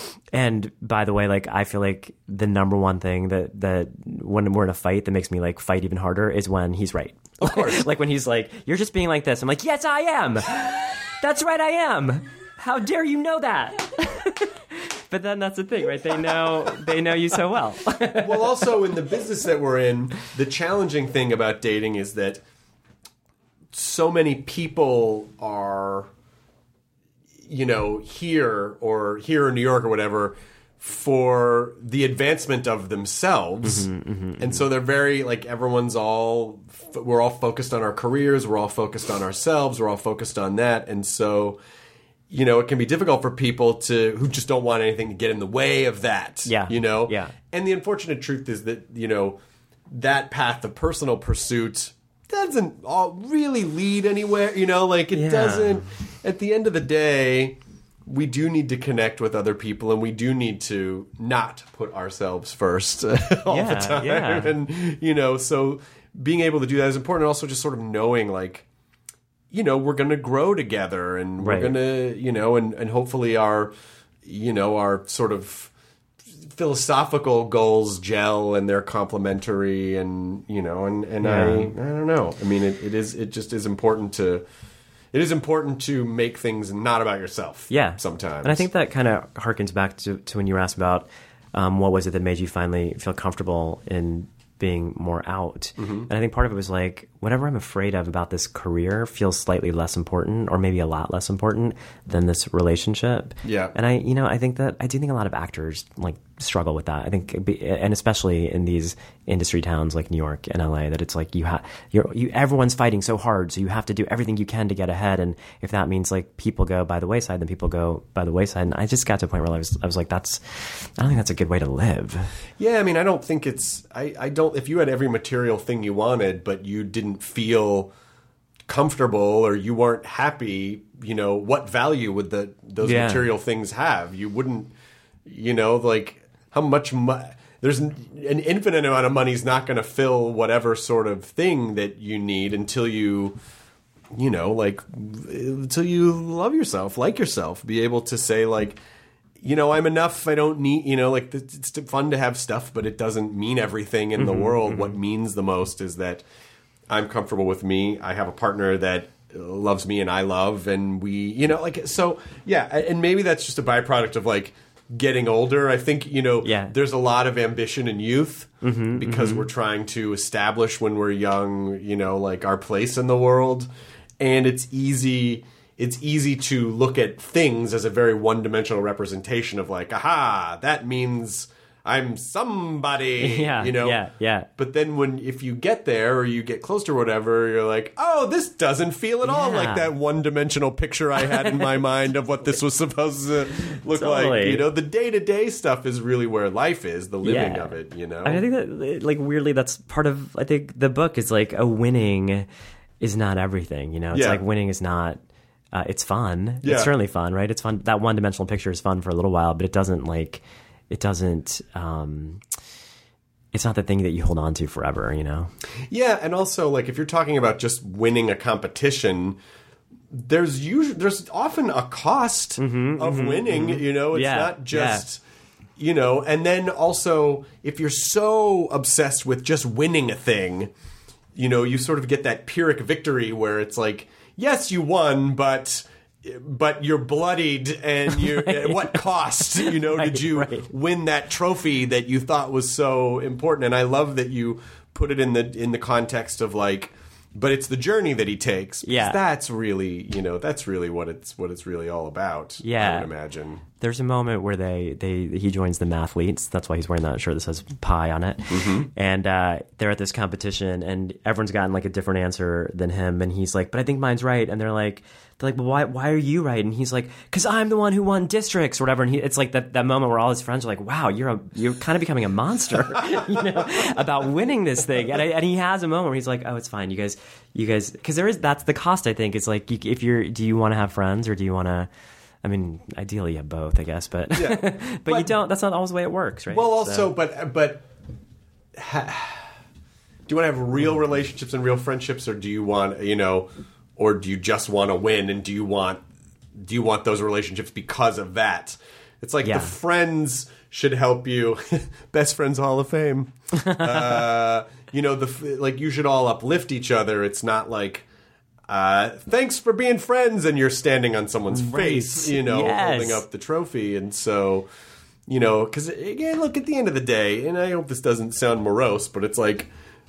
and by the way, like, I feel like the number one thing that, that when we're in a fight that makes me like fight even harder is when he's right. Of course. Like when he's like, you're just being like this. I'm like, yes, I am. That's right, I am. How dare you know that? But then that's the thing, right? They know they know you so well. Well, also in the business that we're in, the challenging thing about dating is that so many people are, you know, here or here in New York or whatever, for the advancement of themselves. Mm-hmm, mm-hmm, and so they're very, like, everyone's all, we're all focused on our careers, we're all focused on ourselves, we're all focused on that. And so, you know, it can be difficult for people to, who just don't want anything to get in the way of that. Yeah. You know? Yeah. And the unfortunate truth is that, you know, that path of personal pursuit doesn't all really lead anywhere, you know, like it Yeah. doesn't, at the end of the day, we do need to connect with other people, and we do need to not put ourselves first all Yeah, the time. yeah. And, you know, so being able to do that is important. And also just sort of knowing, like, you know, we're going to grow together, and we're Right. going to, you know, and, and hopefully our, you know, our sort of philosophical goals gel and they're complementary, and, you know, and, and Yeah. I, I don't know. I mean, it, it is, it just is important to, it is important to make things not about yourself. Yeah. Sometimes. And I think that kind of harkens back to, to when you were asked about um, what was it that made you finally feel comfortable in being more out. Mm-hmm. And I think part of it was like, whatever I'm afraid of about this career feels slightly less important, or maybe a lot less important than this relationship. Yeah. And I, you know, I think that I do think a lot of actors like struggle with that. I think, and especially in these industry towns like New York and L A, that it's like you have, you're, you, everyone's fighting so hard, so you have to do everything you can to get ahead. And if that means like people go by the wayside, then people go by the wayside. And I just got to a point where I was, I was like, that's, I don't think that's a good way to live. Yeah, I mean, I don't think it's, I, I don't, if you had every material thing you wanted, but you didn't feel comfortable or you weren't happy, you know, what value would the those Yeah. material things have? You wouldn't, you know, like how much mo- there's an, an infinite amount of money is not going to fill whatever sort of thing that you need until you, you know, like until you love yourself, like yourself, be able to say like, you know, I'm enough. I don't need, you know, like it's fun to have stuff, but it doesn't mean everything in mm-hmm, the world. Mm-hmm. What means the most is that I'm comfortable with me. I have a partner that loves me and I love, and we, you know, like, so yeah. And maybe that's just a byproduct of like getting older. I think, you know, yeah. there's a lot of ambition in youth mm-hmm, because mm-hmm. we're trying to establish when we're young, you know, like our place in the world. And it's easy, it's easy to look at things as a very one-dimensional representation of like, aha, that means I'm somebody, yeah, you know? Yeah, yeah. But then when, if you get there or you get close to whatever, you're like, oh, this doesn't feel at all Yeah. like that one-dimensional picture I had in my mind of what this was supposed to look Totally. like. You know, the day-to-day stuff is really where life is, the living Yeah. of it, you know? I, mean, I think that, like, weirdly, that's part of, I think the book is like, a winning is not everything, you know? It's Yeah. like winning is not, uh, it's fun. Yeah. It's certainly fun, right? It's fun. That one-dimensional picture is fun for a little while, but it doesn't, like, it doesn't, um, it's not the thing that you hold on to forever, you know? Yeah, and also, like, if you're talking about just winning a competition, there's usually, there's often a cost mm-hmm, of mm-hmm, winning, mm-hmm. you know? It's yeah, not just, yeah. you know, and then also, if you're so obsessed with just winning a thing, you know, you sort of get that Pyrrhic victory where it's like, yes, you won, but... But you're bloodied, and you're, right. at what cost, you know, right, did you right. win that trophy that you thought was so important? And I love that you put it in the in the context of like, but it's the journey that he takes. Yeah, that's really, you know, that's really what it's what it's really all about. Yeah, I would imagine. There's a moment where they, they he joins the mathletes. That's why he's wearing that shirt that says pie on it. Mm-hmm. And uh, they're at this competition, and everyone's gotten like a different answer than him. And he's like, "But I think mine's right." And they're like, "They're like, well, why why are you right?" And he's like, "Because I'm the one who won districts or whatever." And he, it's like that, that moment where all his friends are like, "Wow, you're a you're kind of becoming a monster, you know, about winning this thing." And I, and he has a moment where he's like, "Oh, it's fine, you guys, you guys," because there is that's the cost. I think it's like you, if you're, do you want to have friends or do you want to? I mean, ideally you have both, I guess, but yeah. but, but you don't. That's not always the way it works, right? Well, also, So. but but ha, do you want to have real relationships and real friendships, or do you want, you know, or do you just want to win? And do you want do you want those relationships because of that? It's like Yeah. the friends should help you. Best Friends Hall of Fame. uh, you know, the like you should all uplift each other. It's not like. Uh, thanks for being friends, and you're standing on someone's Right. face, you know, Yes. holding up the trophy. And so, you know, because, again, look, at the end of the day, and I hope this doesn't sound morose, but it's like,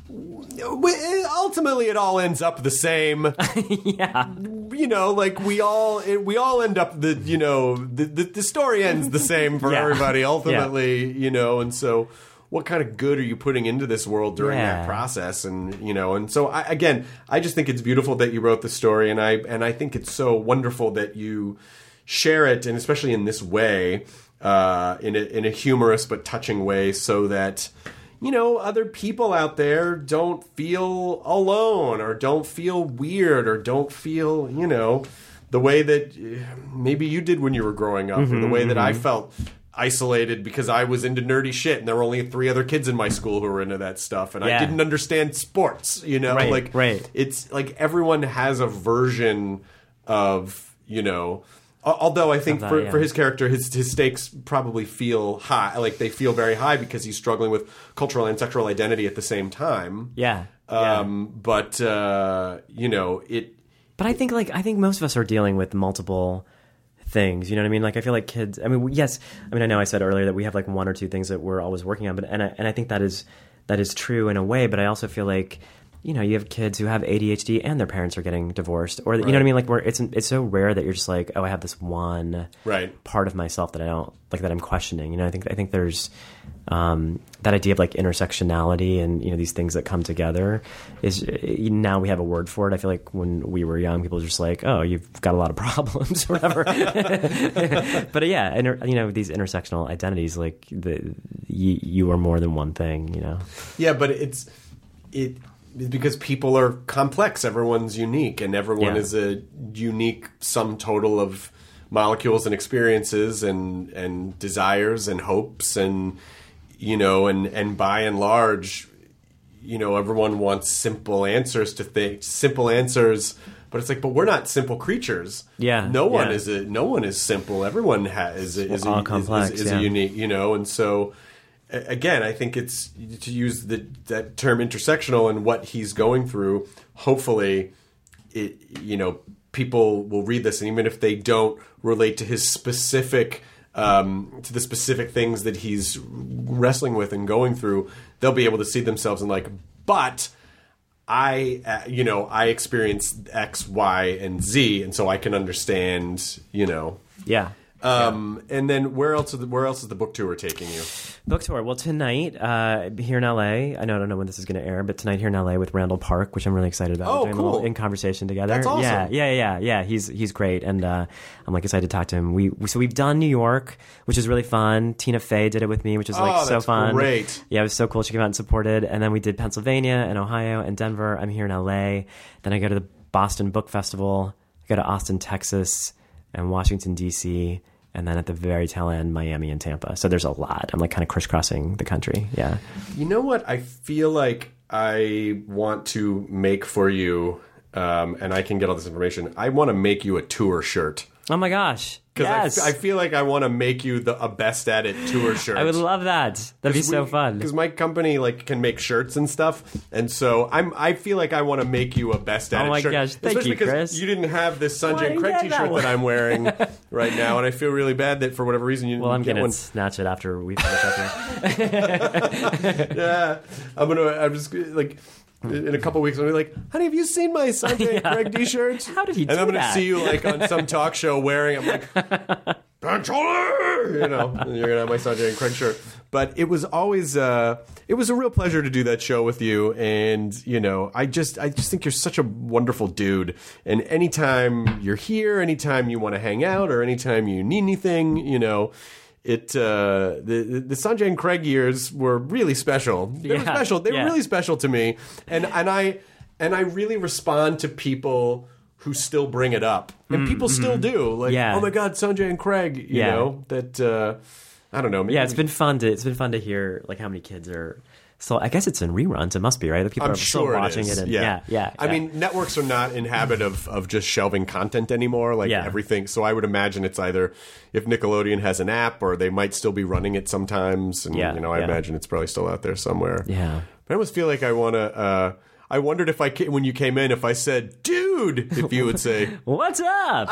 ultimately it all ends up the same. yeah. You know, like, we all it, we all end up, the you know, the, the, the story ends the same for Yeah. everybody, ultimately, yeah. you know, and so... What kind of good are you putting into this world during Yeah. that process? And, you know, and so I, again, I just think it's beautiful that you wrote the story, and I and I think it's so wonderful that you share it, and especially in this way, uh, in a in a humorous but touching way, so that, you know, other people out there don't feel alone, or don't feel weird, or don't feel, you know, the way that maybe you did when you were growing up, Mm-hmm, or the way that mm-hmm. I felt isolated because I was into nerdy shit, and there were only three other kids in my school who were into that stuff, and Yeah. I didn't understand sports, you know, Right, like right. it's like everyone has a version of, you know, al- although I think that, for, yeah. for his character, his his stakes probably feel high, like they feel very high because he's struggling with cultural and sexual identity at the same time. Yeah. yeah. Um, but uh, you know, it. But I think like I think most of us are dealing with multiple things, you know what I mean? Like I feel like kids. I mean, yes. I mean, I know I said earlier that we have like one or two things that we're always working on, but and I, and I think that is that is true in a way. But I also feel like you know, you have kids who have A D H D and their parents are getting divorced, or you know what I mean? Like, where it's it's so rare that you're just like, oh, I have this one right. part of myself that I don't like, that I'm questioning. You know, I think I think there's um, that idea of like intersectionality and you know these things that come together is now we have a word for it. I feel like when we were young, people were just like, oh, you've got a lot of problems or whatever. But uh, yeah, inter, you know, these intersectional identities, like the you, you are more than one thing. You know. Yeah, but it's it. Because people are complex, everyone's unique, and everyone Yeah. is a unique sum total of molecules and experiences and and desires and hopes, and you know, and and by and large, you know, everyone wants simple answers to things, simple answers. But it's like, but we're not simple creatures. Yeah, no one yeah. is a no one is simple. Everyone has is a, is, all a, complex, is, is, is yeah. a unique, you know, and so. Again, I think it's to use the, that term intersectional and what he's going through. Hopefully, it you know people will read this, and even if they don't relate to his specific um, to the specific things that he's wrestling with and going through, they'll be able to see themselves and like, but I uh, you know I experienced X, Y, and Z, and so I can understand. You know, yeah. Um, yeah. And then where else? Is the, where else is the book tour taking you? Book tour. Well, tonight uh, here in L A. I know I don't know when this is going to air, but tonight here in L A with Randall Park, which I'm really excited about. Oh, We're doing cool! A little in conversation together. That's awesome. Yeah, yeah, yeah, yeah. He's he's great, and uh, I'm like excited to talk to him. We, we so we've done New York, which is really fun. Tina Fey did it with me, which was like oh, so that's fun. Great. Yeah, it was so cool. She came out and supported, and then we did Pennsylvania and Ohio and Denver. I'm here in L A. Then I go to the Boston Book Festival. I go to Austin, Texas, and Washington D C. And then at the very tail end, Miami and Tampa. So there's a lot. I'm like kind of crisscrossing the country. Yeah. You know what? I feel like I want to make for you, um, and I can get all this information. I want to make you a tour shirt. Oh my gosh. Because yes. I, I feel like I want to make you the a best at it tour shirt. I would love that. That'd be so we, fun. Because my company like can make shirts and stuff, and so I'm. I feel like I want to make you a best at oh it my shirt. gosh, thank Especially you, because Chris. You didn't have this Sanjay Why and Craig that T-shirt one? that I'm wearing right now, and I feel really bad that for whatever reason you didn't well, I'm get gonna one. snatch it after we finish up here. Yeah, I'm gonna. I'm just like. In a couple of weeks, I'll be like, honey, have you seen my Sanjay and Yeah. Craig T-shirts? How did he and do I'm going to that? see you like on some talk show wearing, I'm like, Controller! You know, and you're going to have my Sanjay and Craig shirt. But it was always, uh, it was a real pleasure to do that show with you. And, you know, I just, I just think you're such a wonderful dude. And anytime you're here, anytime you want to hang out, or anytime you need anything, you know, It uh, the the Sanjay and Craig years were really special. They Yeah, were special. They yeah. were really special to me, and and I and I really respond to people who still bring it up, and people still do. Like, Yeah. oh my God, Sanjay and Craig. You Yeah. know that. Uh, I don't know. Maybe Yeah, it's been fun to it's been fun to hear like how many kids are. So I guess it's in reruns. It must be, right? The people I'm are still sure watching it, it. is. And, yeah. yeah, yeah. I yeah. mean, networks are not in habit of, of just shelving content anymore, like Yeah. everything. So I would imagine it's either if Nickelodeon has an app, or they might still be running it sometimes. And Yeah, you know, I yeah. imagine it's probably still out there somewhere. Yeah. But I almost feel like I want to. Uh, I wondered if I ca- when you came in, if I said "dude," if you would say "What's up?"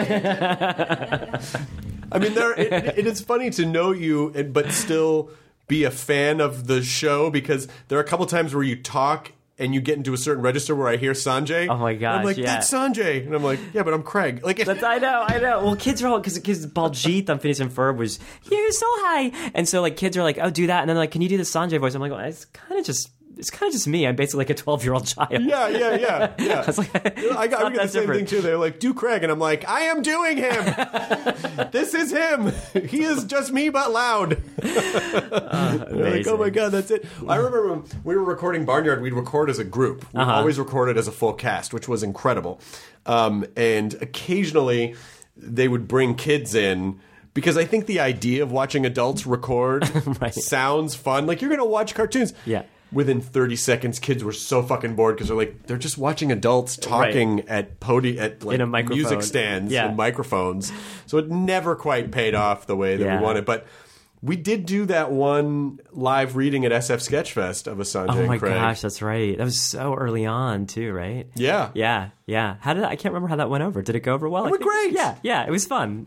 I mean, there. It, it is funny to know you, and- but still be a fan of the show, because there are a couple times where you talk and you get into a certain register where I hear Sanjay. Oh my gosh, I'm like, yeah. that's Sanjay, and I'm like, yeah, but I'm Craig. Like, That's, I know, I know. Well, kids are all because because Baljeet on Phineas and Ferb was you're so high, and so like kids are like, oh, do that, and then like, can you do the Sanjay voice? I'm like, well, it's kind of just. It's kind of just me. I'm basically like a twelve-year-old child. Yeah, yeah, yeah, yeah. I was like, I got, I get the same different. thing too. They're like, do Craig, and I'm like, I am doing him. This is him. He is just me, but loud. Uh, They're like, oh my God, that's it. I remember when we were recording Barnyard, we'd record as a group. We Uh-huh. always recorded as a full cast, which was incredible. Um, and occasionally they would bring kids in, because I think the idea of watching adults record Right. sounds fun. Like, you're going to watch cartoons. Yeah. Within thirty seconds, kids were so fucking bored because they're like, they're just watching adults talking Right. at podi- at like In a microphone. music stands Yeah. and microphones. So it never quite paid off the way that Yeah. we wanted. But We did do that one live reading at S F Sketchfest of a Sanjay Oh my and Craig. gosh, that's right. That was so early on too, right? Yeah. Yeah, yeah. How did I, I can't remember how that went over. Did it go over well? It I went think- great. Yeah, yeah. It was fun.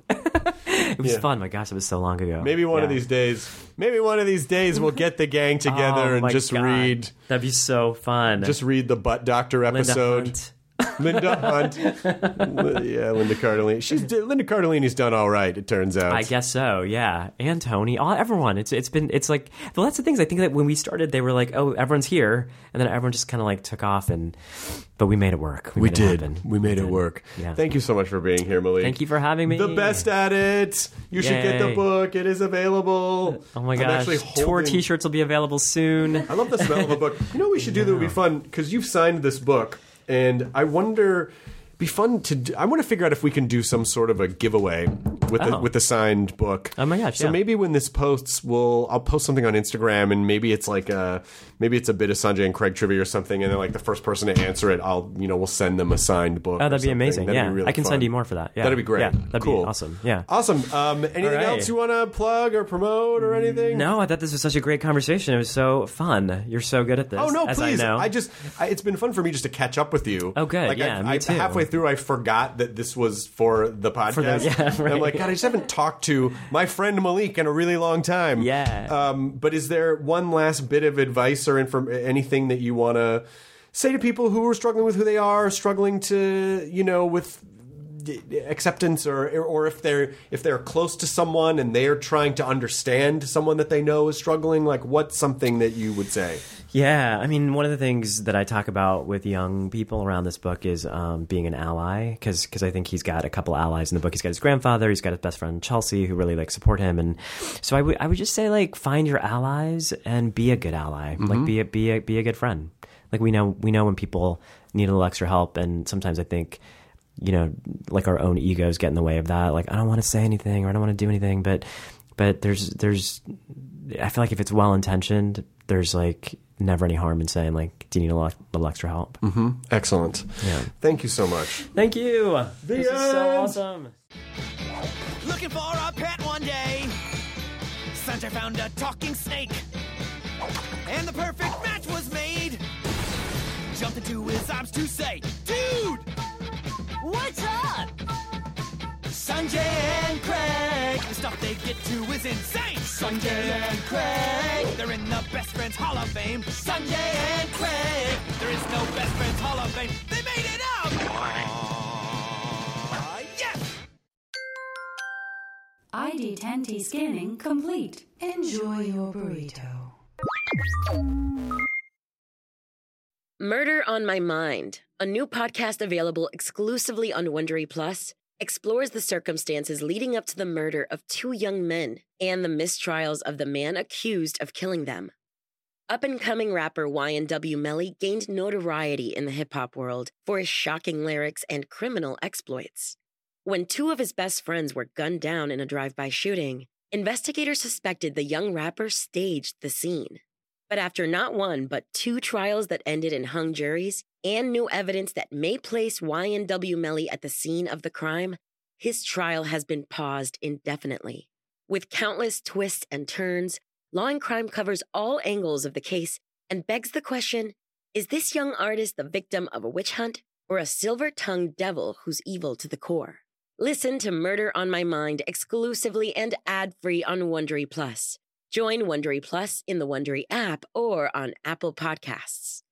It was Yeah. fun. My gosh, it was so long ago. Maybe one Yeah. of these days, maybe one of these days we'll get the gang together Oh and my just God. read, That'd be so fun. just read the Butt Doctor Linda episode. Hunt. Linda Hunt. Li- yeah, Linda Cardellini. She's Linda Cardellini's done all right, it turns out. I guess so, yeah. And Tony, all everyone. It's it's been it's like well, that's the things. I think that when we started, they were like, "Oh, everyone's here," and then everyone just kind of like took off, and but we made it work. We, made did. It happen. We made We it did. work. Yeah. Thank you so much for being here, Malik. Thank you for having me. The best at it. You should get the Yay. book. It is available. Oh my I'm gosh! actually Tour holding- T-shirts will be available soon. I love the smell of a book. You know what we should do that would be fun? Because you've signed this book, and I wonder... Be fun to. Do, I want to figure out if we can do some sort of a giveaway with the Oh. with the signed book. Oh my gosh! So yeah. maybe when this posts, we'll I'll post something on Instagram, and maybe it's like a maybe it's a bit of Sanjay and Craig trivia or something, and then like the first person to answer it, I'll you know we'll send them a signed book. Oh, or that'd be something. amazing. That'd yeah, be really I can fun. send you more for that. Yeah, That'd be great. Yeah, that'd cool. be awesome. Yeah, awesome. Um, anything All right. else you want to plug or promote or anything? No, I thought this was such a great conversation. It was so fun. You're so good at this. Oh no, as please! I know. just I, it's been fun for me just to catch up with you. Oh, good. Like, Yeah, I, me I, too. halfway through, I forgot that this was for the podcast. For the- yeah, And I'm right. like, God, I just haven't talked to my friend Malik in a really long time. Yeah. Um, but is there one last bit of advice or inform- anything that you want to say to people who are struggling with who they are, struggling to, you know, with acceptance, or or if they're if they're close to someone and they're trying to understand someone that they know is struggling, like what's something that you would say? Yeah, I mean, one of the things that I talk about with young people around this book is um, being an ally, because I think he's got a couple allies in the book. He's got his grandfather, he's got his best friend Chelsea, who really like support him, and so I would I would just say like find your allies and be a good ally, Mm-hmm. like be a be a be a good friend. Like we know we know when people need a little extra help, and sometimes I think, you know, like our own egos get in the way of that. Like I don't want to say anything or I don't want to do anything, but but there's there's I feel like if it's well intentioned, there's like never any harm in saying like, do you need a little, little extra help? Mm-hmm. Excellent. Yeah. Thank you so much. Thank you. The this is so end. awesome. Looking for a pet one day, Sanjay found a talking snake, and the perfect match was made. Jumped into his arms to say, dude, what's up? Sanjay and Craig, the stuff they get to is insane. Sanjay and Craig, they're in the Best Friends Hall of Fame. Sanjay and Craig, there is no Best Friends Hall of Fame. They made it up! Aw, yes! I D ten T scanning complete. Enjoy your burrito. Murder on My Mind, a new podcast available exclusively on Wondery Plus, explores the circumstances leading up to the murder of two young men and the mistrials of the man accused of killing them. Up-and-coming rapper Y N W Melly gained notoriety in the hip-hop world for his shocking lyrics and criminal exploits. When two of his best friends were gunned down in a drive-by shooting, investigators suspected the young rapper staged the scene. But after not one, but two trials that ended in hung juries and new evidence that may place Y N W Melly at the scene of the crime, his trial has been paused indefinitely. With countless twists and turns, Law and Crime covers all angles of the case and begs the question, is this young artist the victim of a witch hunt or a silver-tongued devil who's evil to the core? Listen to Murder on My Mind exclusively and ad-free on Wondery Plus. Join Wondery Plus in the Wondery app or on Apple Podcasts.